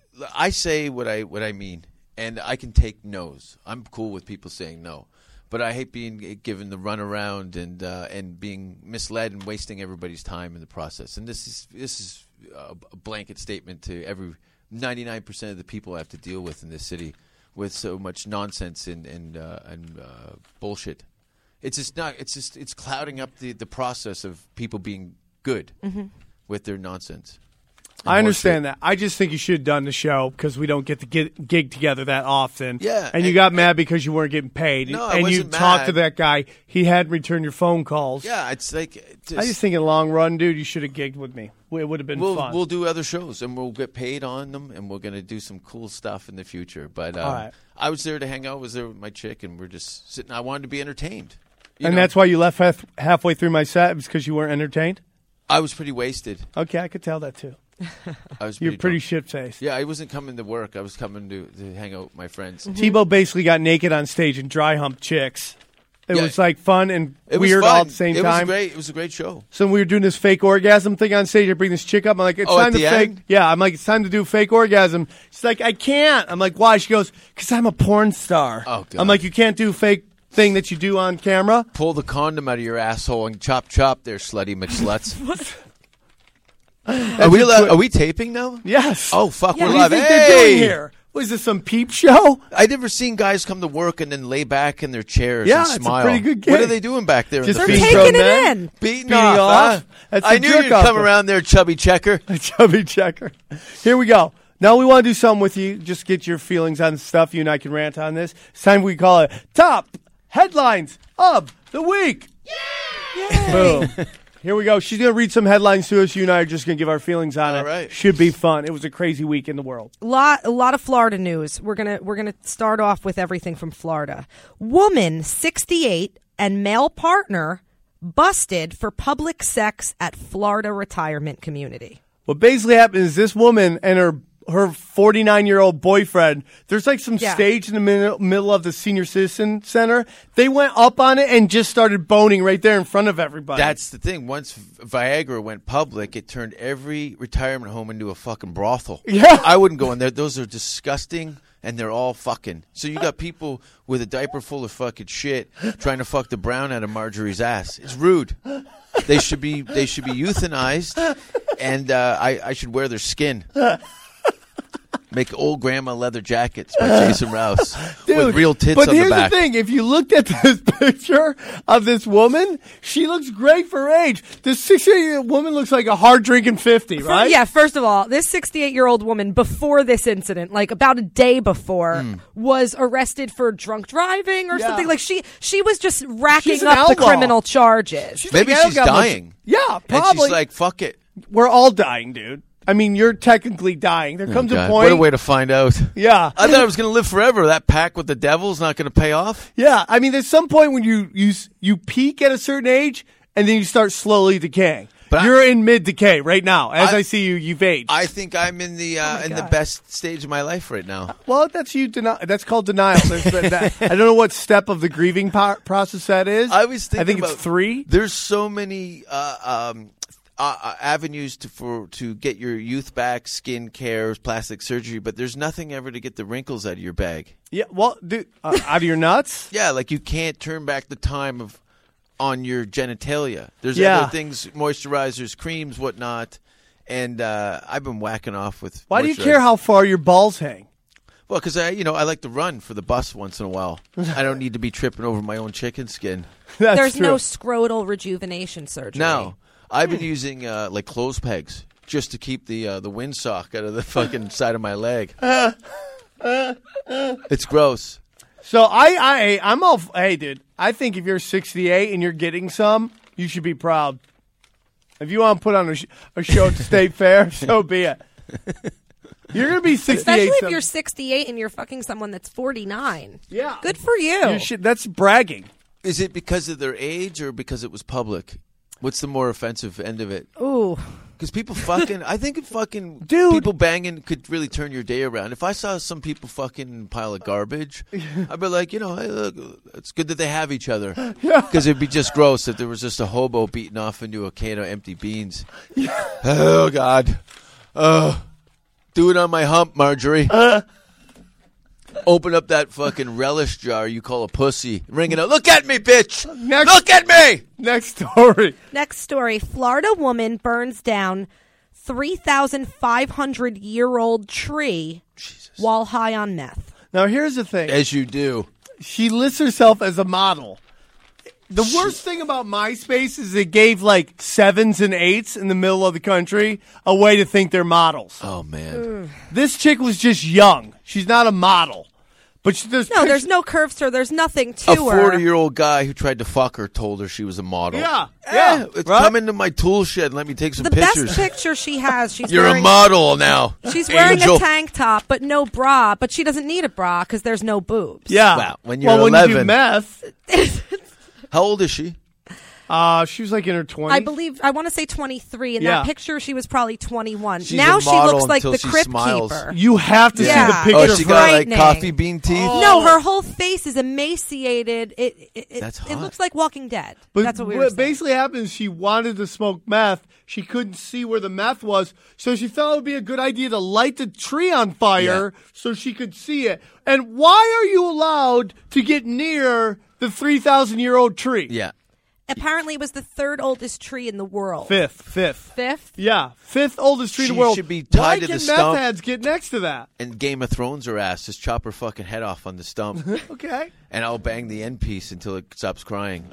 I say what I what I mean, and I can take no's. I'm cool with people saying no, but I hate being given the runaround and uh, and being misled and wasting everybody's time in the process. And this is this is a blanket statement to every ninety-nine percent of the people I have to deal with in this city, with so much nonsense and and uh, and uh, bullshit. It's just not. It's just it's clouding up the, the process of people being good with their nonsense. I understand that. I just think you should have done the show because we don't get to get gig together that often. Yeah, and you and- got mad because you weren't getting paid. No, I and you wasn't talked to mad. that guy. He hadn't returned your phone calls. Yeah, it's like it just, I just think in the long run, dude, you should have gigged with me. It would have been we'll fun. we'll do other shows and we'll get paid on them and we're gonna do some cool stuff in the future. But um, All right. I was there to hang out. I was there with my chick and we're just sitting. I wanted to be entertained. You and know? that's why you left half, halfway through my set. It was because you weren't entertained. I was pretty wasted. Okay, I could tell that too. I was You're pretty, pretty drunk. shit faced. Yeah, I wasn't coming to work. I was coming to, to hang out with my friends. Tebow basically got naked on stage and dry humped chicks. It Yeah. was like fun and It was weird fun. all at the same it time. was great. It was a great show. So we were doing this fake orgasm thing on stage. I bring this chick up. I'm like, it's Oh, at time to the fake. end? Yeah, I'm like, it's time to do fake orgasm. She's like, I can't. I'm like, why? She goes, because I'm a porn star. Oh, God. I'm like, you can't do fake thing that you do on camera. Pull the condom out of your asshole and chop chop there, slutty McSluts. Are we allowed, are we taping now? Yes. Oh fuck, Yeah. we're What do you live. think they're doing Hey! here? What is this, some peep show? I never seen guys come to work and then lay back in their chairs Yeah, and it's a smile. pretty good What gig. are they doing back there? Just in the They're being field? taking grown it men. in. Beating, Beating off. off. Huh? That's I the knew jerk you'd off come of- around there, chubby checker. A chubby checker. Here we go. Now we want to do something with you. Just get your feelings on stuff. You and I can rant on this. It's time we call it Top Headlines of the Week. Yeah! Boom. Here we go. She's going to read some headlines to us. You and I are just going to give our feelings on it. All right. Should be fun. It was a crazy week in the world. lot a lot of Florida news. We're gonna we're gonna start off with everything from Florida. Woman sixty-eight and male partner busted for public sex at Florida retirement community. What basically happened is this woman and her her forty-nine-year-old boyfriend, there's like some Yeah. stage in the middle, middle of the senior citizen center. They went up on it and just started boning right there in front of everybody. That's the thing. Once Viagra went public, it turned every retirement home into a fucking brothel. Yeah. I wouldn't go in there. Those are disgusting, and they're all fucking. So you got people with a diaper full of fucking shit trying to fuck the brown out of Marjorie's ass. It's rude. They should be. They should be euthanized, and uh, I, I should wear their skin. Make old grandma leather jackets by Jason Rouse Dude, with real tits but on the here's back. the thing: if you looked at this picture of this woman, she looks great for her age. This sixty-eight-year-old woman looks like a hard drinking fifty, For- right? yeah, first of all, this sixty-eight-year-old woman, before this incident, like about a day before, Mm. was arrested for drunk driving or Yeah. something. Like she she was just racking She's an up the outlaw. criminal charges. She's Maybe like, I don't she's got much- dying. Yeah, And probably. she's like, fuck it. We're all dying, dude. I mean, you're technically dying. There comes Oh, a God. point. What a way to find out. Yeah. I thought I was going to live forever. That pact with the devil's not going to pay off. Yeah, I mean, there's some point when you you s- you peak at a certain age, and then you start slowly decaying. But I- You're in mid decay right now. As I, I- see you, you've aged. I think I'm in the uh, my in the God. best stage of my life right now. well, that's you. Deni- that's called denial. There's been that- I don't know what step of the grieving po- process that is. I was thinking I think about, it's three. There's so many uh, um, uh, uh, avenues to for to get your youth back, skin care, plastic surgery, but there's nothing ever to get the wrinkles out of your bag. Yeah. Well, dude, uh, out of your nuts. Yeah, like you can't turn back the time of on your genitalia. There's Yeah. other things, moisturizers, creams, whatnot. And uh, I've been whacking off with. Why do you moisturizer. care how far your balls hang? Well, because I, you know, I like to run for the bus once in a while. I don't need to be tripping over my own chicken skin. That's There's true. no scrotal rejuvenation surgery. No, I've been using uh, like clothes pegs just to keep the uh, the windsock out of the fucking side of my leg. It's gross. So I, I, I'm all. Hey, dude, I think if you're sixty-eight and you're getting some, you should be proud. If you want to put on a, sh- a show at the State Fair, so be it. You're gonna be sixty-eight. Especially if some- you're sixty-eight and you're fucking someone that's forty-nine. Yeah. Good for you. You should, that's bragging. Is it because of their age or because it was public? What's the more offensive end of it? Ooh. Because people fucking, I think fucking Dude. people banging could really turn your day around. If I saw some people fucking pile of garbage, I'd be like, you know, hey, look, it's good that they have each other. Because it'd be just gross if there was just a hobo beating off into a can of empty beans. Oh, God. Oh, do it on my hump, Marjorie. Open up that fucking relish jar you call a pussy. Ring it out. Look at me, bitch. Next- Look at me. Next story. Next story. Florida woman burns down three thousand five hundred year old tree while high on meth. Now here's the thing. As you do. She lists herself as a model. The worst thing about MySpace is it gave like sevens and eights in the middle of the country a way to think they're models. Oh, man. This chick was just young. She's not a model. But she, there's No, pictures- there's no curves to her. There's nothing to A her. forty-year-old guy who tried to fuck her told her she was a model. Yeah, yeah. yeah, It's right? come into my tool shed and let me take some The pictures. best picture she has, she's You're wearing, a model now. She's wearing Angel. a tank top, but no bra. But she doesn't need a bra because there's no boobs. Yeah. Well, when you're well, when you do eleven. meth, How old is she? uh, she was like in her twenties. I believe I want to say twenty-three. In Yeah. that picture, she was probably twenty-one. She's now a she model looks like until the she crypt smiles. keeper. You have to Yeah. see the Oh, picture. Oh, she first. got like Frightening. coffee bean teeth. No, her whole face is emaciated. It it, it, That's it hot. looks like Walking Dead. But That's what we were what saying. basically happened is she wanted to smoke meth. She couldn't see where the meth was, so she thought it would be a good idea to light the tree on fire so she could see it. And why are you allowed to get near the three thousand year old tree? Yeah. Apparently, it was the third oldest tree in the world. Fifth, fifth. Fifth. Yeah, fifth oldest tree in She the world. should be Why tied to can the meth stump. heads get next to that? And Game of Thrones her ass. Just chop her fucking head off on the stump. Okay. And I'll bang the end piece until it stops crying.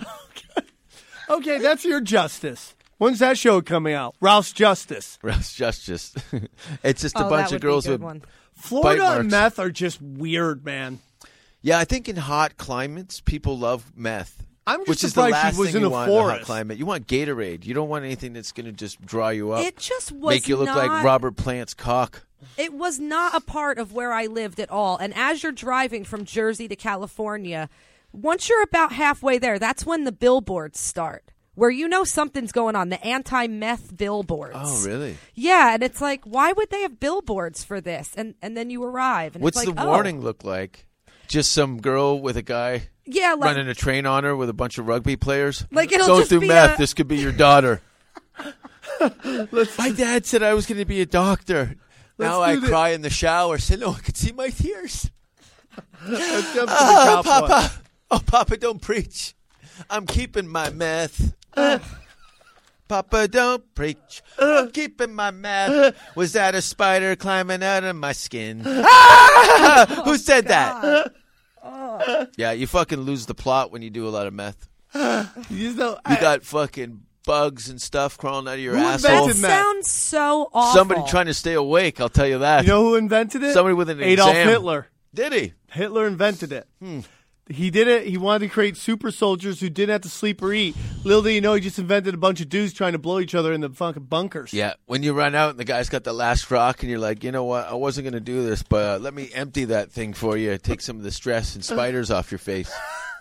Okay, that's your justice. When's that show coming out? Rouse Justice. Rouse Justice. It's just a Oh, bunch that of would girls be a good with. one. Florida Bite and marks. meth are just weird, man. Yeah, I think in hot climates, people love meth. I'm just which is the surprised she last was thing in you a want in a hot forest. climate. You want Gatorade. You don't want anything that's going to just dry you up. It just was Make you look not, like Robert Plant's cock. It was not a part of where I lived at all. And as you're driving from Jersey to California, once you're about halfway there, that's when the billboards start, where you know something's going on. The anti-meth billboards. Oh, really? Yeah, and it's like, why would they have billboards for this? And and then you arrive, and What's it's like, the oh. warning look like? Just some girl with a guy Yeah, like running a train on her with a bunch of rugby players? Like, it'll Don't just do be meth. a- This could be your daughter. My dad said I was going to be a doctor. Now I do the- cry in the shower. Said, no, I could see my tears. Let's jump to the Oh, cop one. Papa. Oh, Papa, don't preach. I'm keeping my meth. Papa, don't preach. I'm keeping my mouth. Was that a spider climbing out of my skin? Ah! Who said that? Yeah, you fucking lose the plot when you do a lot of meth. You know, You I- got fucking bugs and stuff crawling out of your Who asshole. invented That meth? sounds so awful. Somebody trying to stay awake, I'll tell you that. You know who invented it? Somebody with an Adolf exam. Hitler. Did he? Hitler invented it. Hmm. He did it. He wanted to create super soldiers who didn't have to sleep or eat. Little do you know, he just invented a bunch of dudes trying to blow each other in the fucking bunkers. Yeah, when you run out and the guy's got the last rock and you're like, you know what, I wasn't going to do this, but uh, let me empty that thing for you. Take some of the stress and spiders off your face.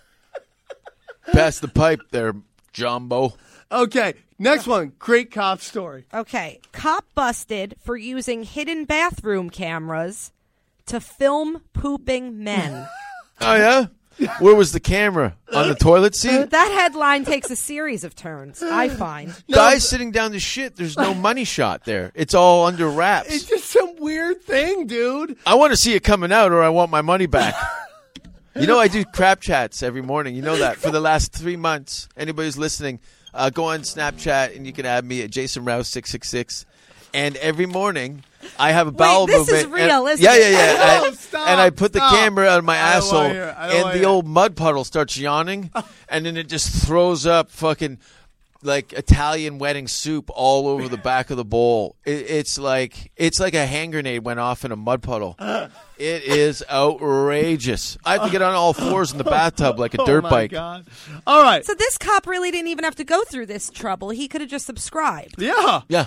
Pass the pipe there, Jumbo. Okay, next one. Great cop story. Okay. Cop busted for using hidden bathroom cameras to film pooping men. Oh, yeah? Where was the camera? On the toilet seat? That headline takes a series of turns, I find. Guys sitting down to shit, there's no money shot there. It's all under wraps. It's just some weird thing, dude. I want to see it coming out or I want my money back. You know, I do crap chats every morning. You know that. For the last three months, anybody who's listening, uh, go on Snapchat and you can add me at Jason Rouse six six six. And every morning, I have a bowel this movement. is real, and, isn't yeah, it? Yeah, yeah, No, And- stop, and I put the stop. camera on my I don't asshole, wanna hear it. I don't and wanna the hear it. old mud puddle starts yawning, and then it just throws up fucking like Italian wedding soup all over the back of the bowl. It, it's like it's like a hand grenade went off in a mud puddle. It is outrageous. I have to get on all fours in the bathtub like a dirt oh my bike. God. All right. So this cop really didn't even have to go through this trouble. He could have just subscribed. Yeah, Yeah,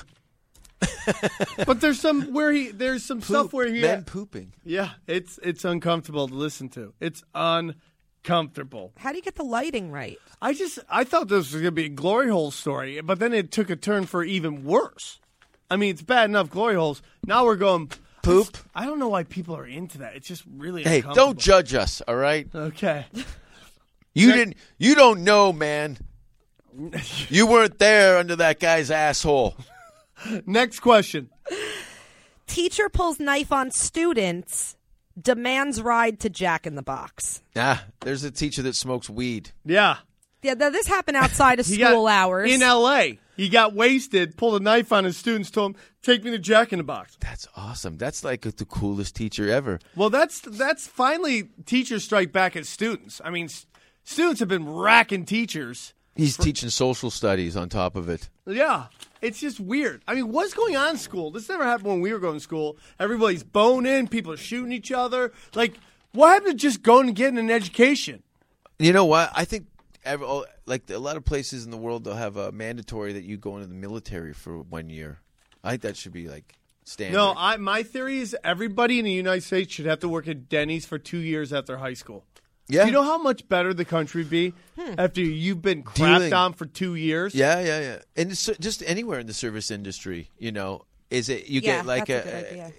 but there's some where he there's some stuff where he men pooping. yeah, it's it's uncomfortable to listen to. It's uncomfortable. How do you get the lighting right? I just I thought this was gonna be a glory hole story, but then it took a turn for even worse. I mean, it's bad enough glory holes. Now we're going Poop. I don't know why people are into that. It's just really Hey, uncomfortable. don't judge us, all right? Okay. You didn't. You don't know, man. You weren't there under that guy's asshole. Next question. Teacher pulls knife on students, demands ride to Jack in the Box. Ah, there's a teacher that smokes weed. Yeah. Yeah, th- this happened outside of He school got, hours. in L A. He got wasted, pulled a knife on his students, told him, "Take me to Jack in the Box." That's awesome. That's like the coolest teacher ever. Well, that's that's finally teachers strike back at students. I mean, s- students have been racking teachers. He's teaching social studies on top of it. Yeah, it's just weird. I mean, what's going on in school? This never happened when we were going to school. Everybody's boning, people are shooting each other. Like, what happened to just going and getting an education? You know what? I think every, all- like a lot of places in the world, they'll have a mandatory that you go into the military for one year. I think that should be like standard. No, I, my theory is everybody in the United States should have to work at Denny's for two years after high school. yeah, You know how much better the country would be after you've been crapped Dealing- on for two years? yeah, yeah, yeah. And it's just anywhere in the service industry, you know, is it you yeah, get like that's a, a, good idea.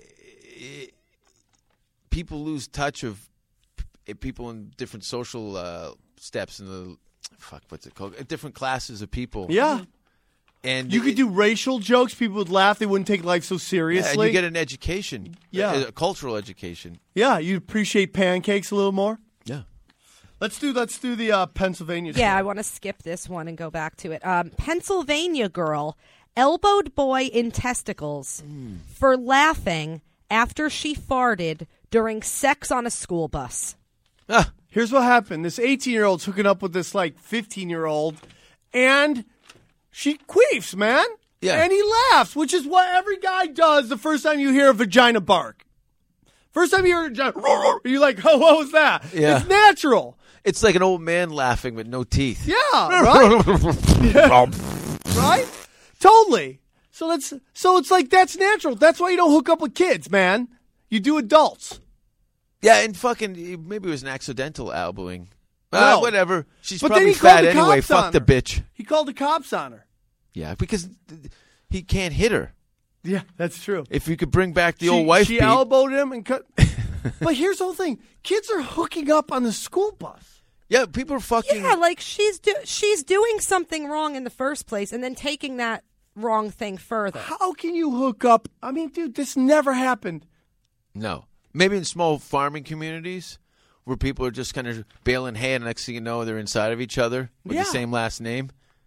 people lose touch of p- people in different social uh, steps in the fuck what's it called? Uh, Different classes of people. Yeah. and You it- could do racial jokes. People would laugh. They wouldn't take life so yeah, seriously. and you get an education. Yeah. a, a cultural education. yeah, you'd appreciate pancakes a little more. Yeah. Let's do let's do the uh, Pennsylvania. Yeah, story. I want to skip this one and go back to it. Um, Pennsylvania girl elbowed boy in testicles for laughing after she farted during sex on a school bus. Ah, Here's what happened. This eighteen-year-old's hooking up with this like fifteen-year-old, and she queefs, man. Yeah. And he laughs, which is what every guy does the first time you hear a vagina bark. First time you hear a vagina, you're like, oh, what was that? Yeah. It's natural. it's like an old man laughing with no teeth. Yeah, right? Yeah. Right? Totally. So that's so it's like that's natural. That's why you don't hook up with kids, man. You do adults. Yeah, and fucking maybe it was an accidental elbowing. No. Uh, whatever. She's But then probably he called fat the anyway. cops Fuck on the her. bitch. He called the cops on her. Yeah, because th- he can't hit her. Yeah, that's true. If you could bring back the she, old wife she beat. elbowed him and cut. But here's the whole thing: kids are hooking up on the school bus. yeah, people are fucking. Yeah, like she's do- she's doing something wrong in the first place and then taking that wrong thing further. How can you hook up? I mean, dude, this never happened. No. Maybe in small farming communities where people are just kind of baling hay and next thing you know they're inside of each other with Yeah. the same last name.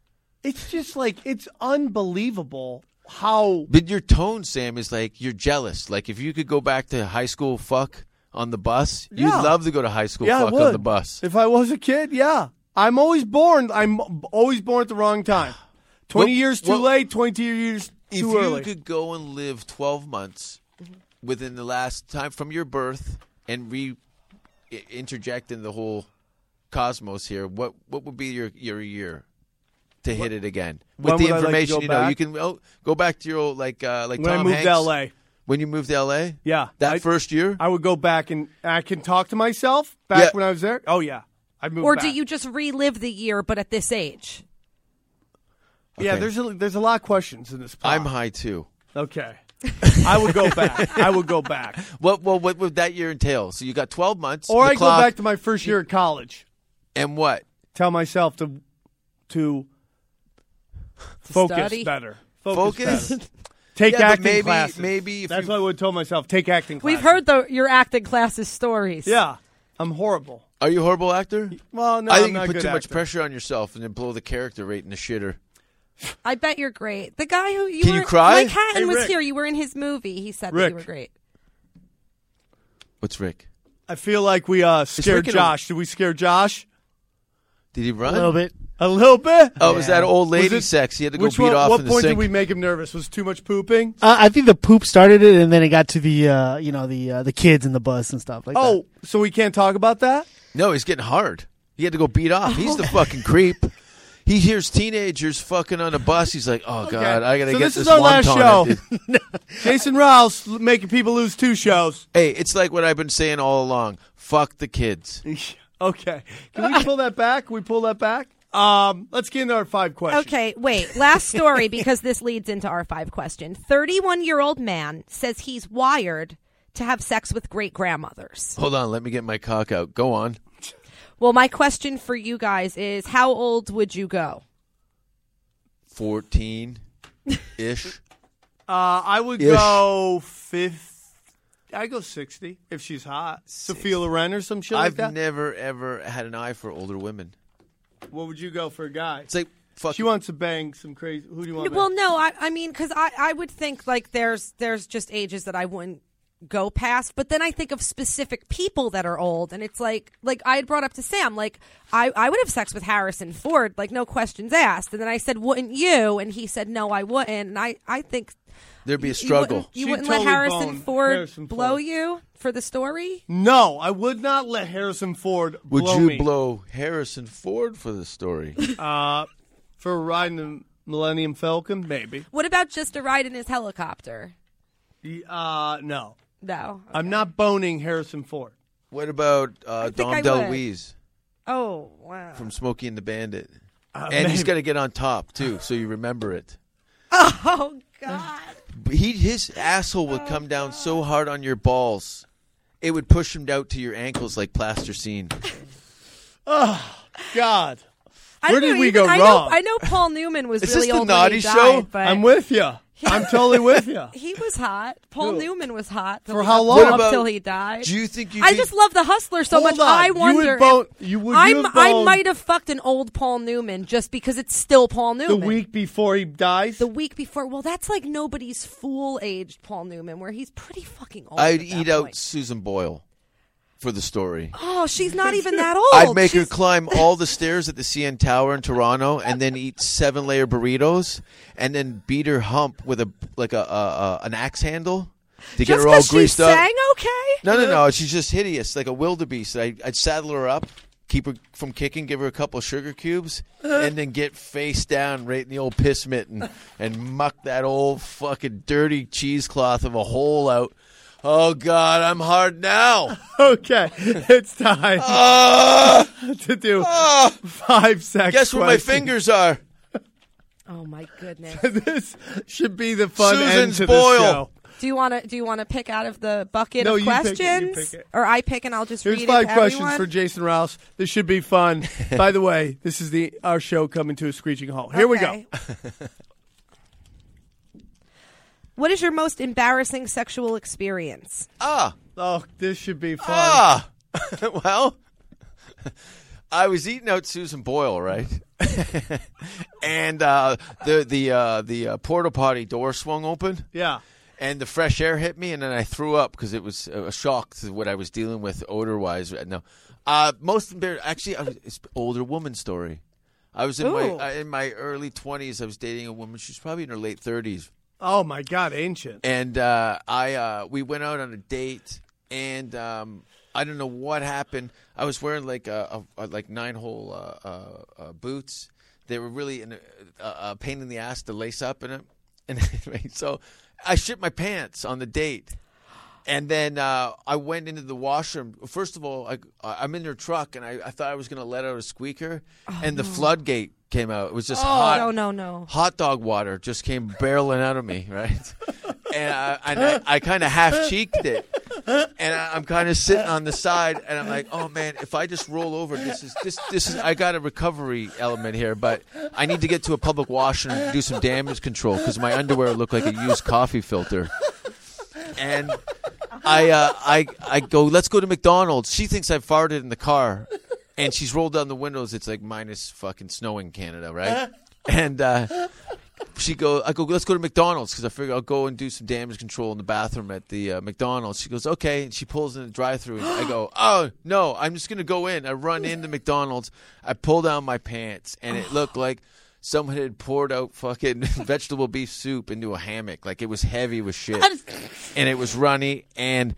It's just like it's unbelievable how. But your tone, Sam, is like you're jealous. Like if you could go back to high school fuck on the bus, Yeah. you'd love to go to high school Yeah, I fuck would. on the bus. If I was a kid, yeah. I'm always born. I'm always born at the wrong time. Twenty Well- years too well, late. Twenty years If too you early. could go and live twelve months within the last time from your birth and re i- interject in the whole cosmos here, what what would be your, your year to hit it again? With When the would I like to information, go you know, back? you can oh, go back to your old, like uh, like when Tom I moved Hanks. to L A, When you moved to L A? yeah, That I, first year? I would go back and I can talk to myself back Yeah. when I was there. Oh yeah, I moved. Or back. do you just relive the year, but at this age? Yeah, Okay. there's a, there's a lot of questions in this. Pod. I'm high too. Okay. I would go back. I would go back. What well what would that year entail? So you got twelve months. Or the I clock, go back to my first year of college. and what? Tell myself to to focus study? better. Focus? better. Take Yeah, but acting maybe classes. maybe if That's you, what I would have told myself. Take acting classes. We've heard the your acting classes stories. Yeah. I'm horrible. Are you a horrible actor? Well, no, I I'm think not you a put good too much actor. pressure on yourself and then blow the character rate in the shitter. I bet you're great. The guy who you Can were, you cry? Mike Hatton Hey, was Rick. here. You were in his movie. He said that Rick. you were great. What's Rick? I feel like we uh, scared Rick in a- Josh. Did we scare Josh? Did he run? A little bit. A little bit. Oh, it was that old lady Was it- sex? He had to go Which beat one, off what in the point sink. did we make him nervous? Was too much pooping? Uh, I think the poop started it, and then it got to the uh, you know the uh, the kids in the bus and stuff like that. Oh, so we can't talk about that? No, he's getting hard. He had to go beat off. He's the fucking creep. He hears teenagers fucking on a bus. He's like, "Oh God, I gotta so get this this is our last wonton show. emptied." Jason Rouse l- making people lose two shows. Hey, it's like what I've been saying all along. Fuck the kids. Okay. Can we pull that back? Can we pull that back? Um, let's get into our five questions. Okay, wait. Last story because this leads into our five question. thirty-one-year-old man says he's wired to have sex with great grandmothers. Hold on, let me get my cock out. Go on. Well, my question for you guys is how old would you go? Fourteen ish. Uh, I would Ish. go fifth. I go sixty if she's hot. Sophia Loren or some shit like I've that. never ever had an eye for older women. What would you go for a guy? It's like fuck. She wants to bang some crazy. Who do you want? to Well, bang? no, I, I mean, because I, I would think like there's there's just ages that I wouldn't go past, but then I think of specific people that are old, and it's like like I had brought up to Sam, like I, I would have sex with Harrison Ford, like no questions asked, and then I said, wouldn't you? And he said, no, I wouldn't, and I, I think There'd be a you struggle. wouldn't, you She'd wouldn't totally let Harrison bone Ford Harrison blow Ford. you for the story. No, I would not let Harrison Ford Would blow you me. blow Harrison Ford for the story? Uh, for riding the Millennium Falcon, maybe. What about just a ride in his helicopter? Uh, no, No. I'm not boning Harrison Ford. What about uh, think I Dom would. DeLuise Oh wow. from Smokey and the Bandit? Uh, and he's maybe. got to get on top too, so you remember it. Oh God. But He his asshole would come down so hard on your balls, it would push him out to your ankles like plasticine. God, I Where don't did know, we even- go I wrong? Know, I know Paul Newman was Is really this the old when naughty he show? died, but I'm with you. I'm totally with you. he was hot. Paul Who? Newman was hot till For he how got- long? What about- Until he died. Do you think you? I just love the Hustler so Hold much. on. I You would wonder. bone- if you- would you I'm, have I boned- might have fucked an old Paul Newman just because it's still Paul The Newman. week before he dies. The week before. Well, that's like nobody's fool aged Paul Newman, where he's pretty fucking old. I'd at that eat out point. Susan Boyle for the story. Oh, she's not even that old. I'd make her She's- climb all the stairs at the C N Tower in Toronto, and then eat seven layer burritos, and then beat her hump with a like a, a, a an axe handle to get just her all 'cause she greased up. sang okay. No, no, no. She's just hideous, like a wildebeest. I, I'd saddle her up, keep her from kicking, give her a couple of sugar cubes, and then get face down right in the old piss mitten and muck that old fucking dirty cheesecloth of a hole out. Oh, God, I'm hard now. Okay, it's time Ah, to do ah. five seconds. Guess where my fingers are? Oh my goodness. This should be the fun end Susan's to Boyle. this show. Do you want to? Do you want to pick out of the bucket No, of you pick it, you questions, pick it. or I pick and I'll just Here's read five it to questions everyone? for Jason Rouse. This should be fun. By the way, this is the our show coming to a screeching halt. Here we go. Okay. What is your most embarrassing sexual experience? Ah, Oh, this should be fun. ah. Well, I was eating out Susan Boyle, right? and uh, the the uh, the uh, porta potty door swung open. Yeah. And the fresh air hit me, and then I threw up because it was a shock to what I was dealing with odor-wise. No, uh, most embar- actually, I was, it's an older woman story. I was in Ooh. my uh, in my early twenties. I was dating a woman. She's probably in her late thirties. Oh my God, ancient. And uh, I uh, we went out on a date, and um, I don't know what happened. I was wearing like a, a, a like nine hole uh, uh, uh, boots. They were really in a, a, a pain in the ass to lace up in it, and anyway, so. I shit my pants on the date, and then uh, I went into the washroom. First of all, I, I'm in their truck, and I, I thought I was going to let out a squeaker, oh, and the no. floodgate came out. It was just oh, hot. no, no, no. Hot dog water just came barreling out of me, right? and I, and I, I kind of half-cheeked it, and I, I'm kind of sitting on the side, and I'm like, oh, man, if I just roll over, this is this this is I got a recovery element here, but I need to get to a public washroom and do some damage control because my underwear looked like a used coffee filter. And I, uh, I, I go, let's go to McDonald's. She thinks I farted in the car, and she's rolled down the windows. It's like minus fucking snow in Canada, right? And uh, she go, I go, let's go to McDonald's because I figure I'll go and do some damage control in the bathroom at the uh, McDonald's. She goes, okay, and she pulls in the drive-thru, and I go, oh no, I'm just gonna go in. I run into McDonald's. I pull down my pants, and it looked like someone had poured out fucking vegetable beef soup into a hammock. Like it was heavy with shit, and it was runny, and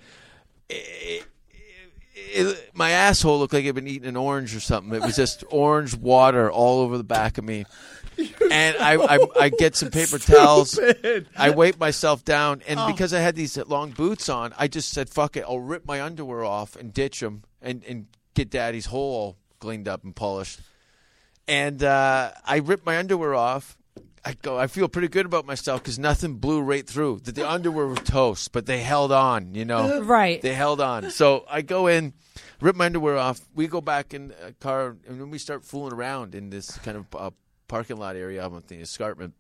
it, it, it, my asshole looked like it had been eating an orange or something. It was just orange water all over the back of me. And I, I, I get some paper towels. I wipe myself down, and Oh. because I had these long boots on, I just said, "Fuck it, I'll rip my underwear off and ditch them, and, and get Daddy's hole all cleaned up and polished." And uh, I ripped my underwear off. I go, I feel pretty good about myself because nothing blew right through. The, the underwear were toast, but they held on, you know. Right. They held on. So I go in, rip my underwear off. We go back in a car, and then we start fooling around in this kind of uh, parking lot area on the escarpment.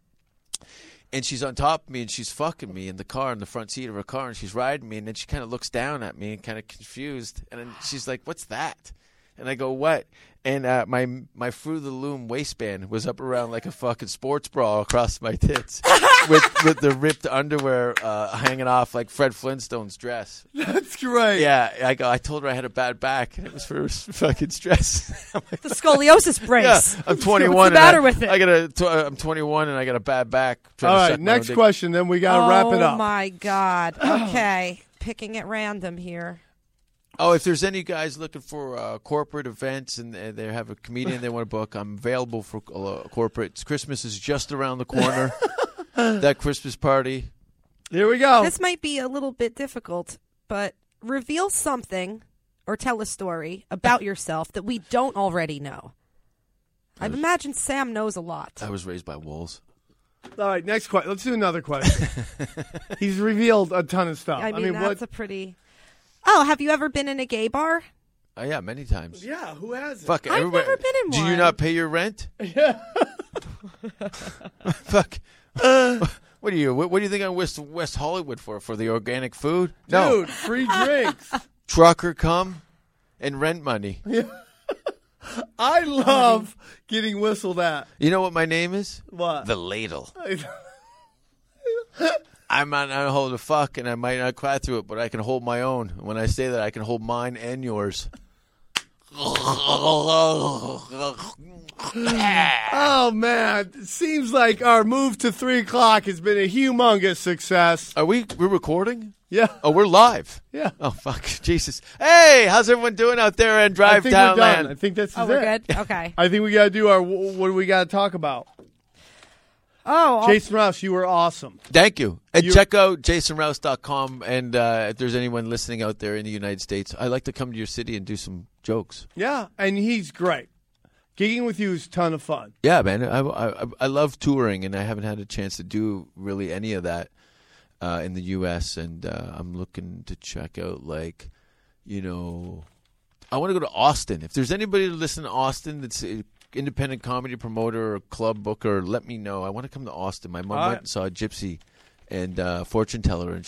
And she's on top of me, and she's fucking me in the car, in the front seat of her car, and she's riding me. And then she kind of looks down at me and kind of confused. And then she's like, "What's that?" And I go, "What?" And uh, my my Fruit of the Loom waistband was up around like a fucking sports bra across my tits, with with the ripped underwear uh, hanging off like Fred Flintstone's dress. That's great. Yeah, I go. I told her I had a bad back, and it was for fucking stress. The scoliosis brace. Yeah, I'm twenty-one. What's the matter and I, with it? I got a. Tw- I'm twenty-one, and I got a bad back. Trying All to right, suck my own next dick. question, then we got to wrap it Oh, up. my God. Okay. Picking at random here. Oh, if there's any guys looking for uh, corporate events and uh, they have a comedian they want to book, I'm available for uh, corporate. Christmas is just around the corner. That Christmas party. Here we go. This might be a little bit difficult, but reveal something or tell a story about yourself that we don't already know. I've imagined Sam knows a lot. I was raised by wolves. All right, next question. Let's do another question. He's revealed a ton of stuff. I mean, that's what? a pretty... Oh, have you ever been in a gay bar? Oh, yeah, many times. Yeah, who has it? Fuck, I've everybody- never been in Do one. you not pay your rent? Yeah. Fuck. What do you? What, what do you think I'm West West Hollywood for? For the organic food? No. Dude, free drinks. Trucker come and rent money. I love getting whistled at. You know what my name is? What? The Ladle. I might not hold a fuck, and I might not cry through it, but I can hold my own. When I say that, I can hold mine and yours. Oh, man. It seems like our move to three o'clock has been a humongous success. Are we? We're recording? Yeah. Oh, we're live. Yeah. Oh fuck, Jesus! Hey, how's everyone doing out there in I Drive think we're done. Downland? I think that's Oh, is we're it. good? Okay. I think we got to do our, what do we got to talk about? Oh, I'll- Jason Rouse, you were awesome. Thank you. And You- check out jason rouse dot com. And uh, if there's anyone listening out there in the United States, I'd like to come to your city and do some jokes. Yeah, and he's great. Gigging with you is a ton of fun. Yeah, man. I, I, I love touring, and I haven't had a chance to do really any of that uh, in the U S And uh, I'm looking to check out, like, you know, I want to go to Austin. If there's anybody to listen to Austin that's an independent comedy promoter or club booker, let me know. I want to come to Austin. My mom All right. went and saw a gypsy and uh, fortune teller, and she's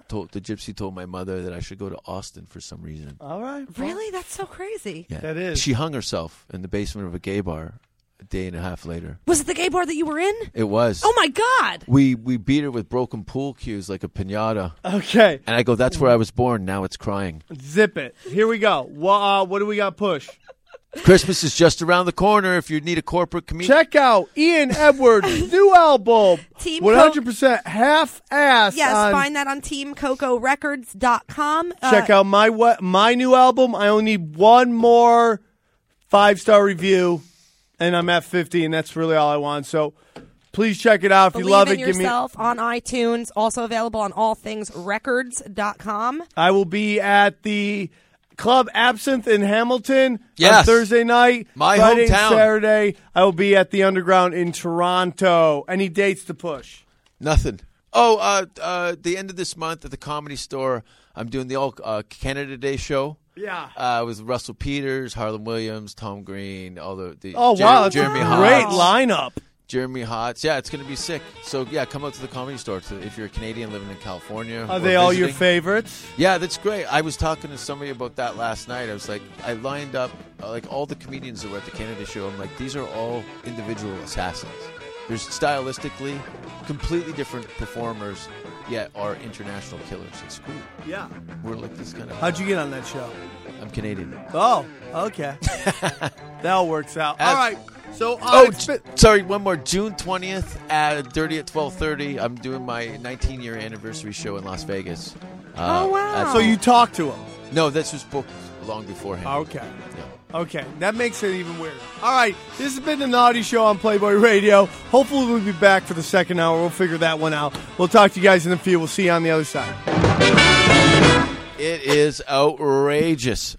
told the gypsy told my mother that I should go to Austin for some reason. All right. Really? That's so crazy. Yeah. That is. She hung herself in the basement of a gay bar a day and a half later. Was it the gay bar that you were in? It was. Oh, my God. We we beat her with broken pool cues like a piñata. Okay. And I go, that's where I was born. Now it's crying. Zip it. Here we go. Well, uh, what do we got push? Christmas is just around the corner if you need a corporate comedian. Check out Ian Edwards' new album, Team one hundred percent half-ass. Yes, on, find that on team coco records dot com. Check uh, out my we- my new album. I only need one more five-star review, and I'm at fifty, and that's really all I want. So please check it out. If Believe you love in it, give me. yourself on iTunes. Also available on all things records dot com. I will be at the Club Absinthe in Hamilton Yes. on Thursday night. My Friday and hometown. Saturday, I will be at the Underground in Toronto. Any dates to push? Nothing. Oh, uh, uh, the end of this month at the Comedy Store, I'm doing the All uh, Canada Day show. Yeah. Uh, with Russell Peters, Harlan Williams, Tom Green, all the, the Oh, Jer- wow. That's Jeremy a Hotz. great lineup. Jeremy Hotz. Yeah, it's going to be sick. So, yeah, come out to the Comedy Store to, if you're a Canadian living in California. Are or they all your visiting. favorites? Yeah, that's great. I was talking to somebody about that last night. I was like, I lined up, uh, like, all the comedians that were at the Canada show. I'm like, these are all individual assassins. There's stylistically completely different performers, yet are international killers. It's cool. Yeah. We're like this kind of... How'd you get on that show? I'm Canadian. Oh, okay. That all works out. As- All right. So, uh, Oh, it's been- sorry, one more. June twentieth at Dirty at twelve thirty. I'm doing my nineteen-year anniversary show in Las Vegas. Uh, Oh, wow. at- so you talked to him. No, this was booked long beforehand. Okay. Yeah. Okay, that makes it even weirder. All right, this has been the Naughty Show on Playboy Radio. Hopefully we'll be back for the second hour. We'll figure that one out. We'll talk to you guys in the field. We'll see you on the other side. It is outrageous.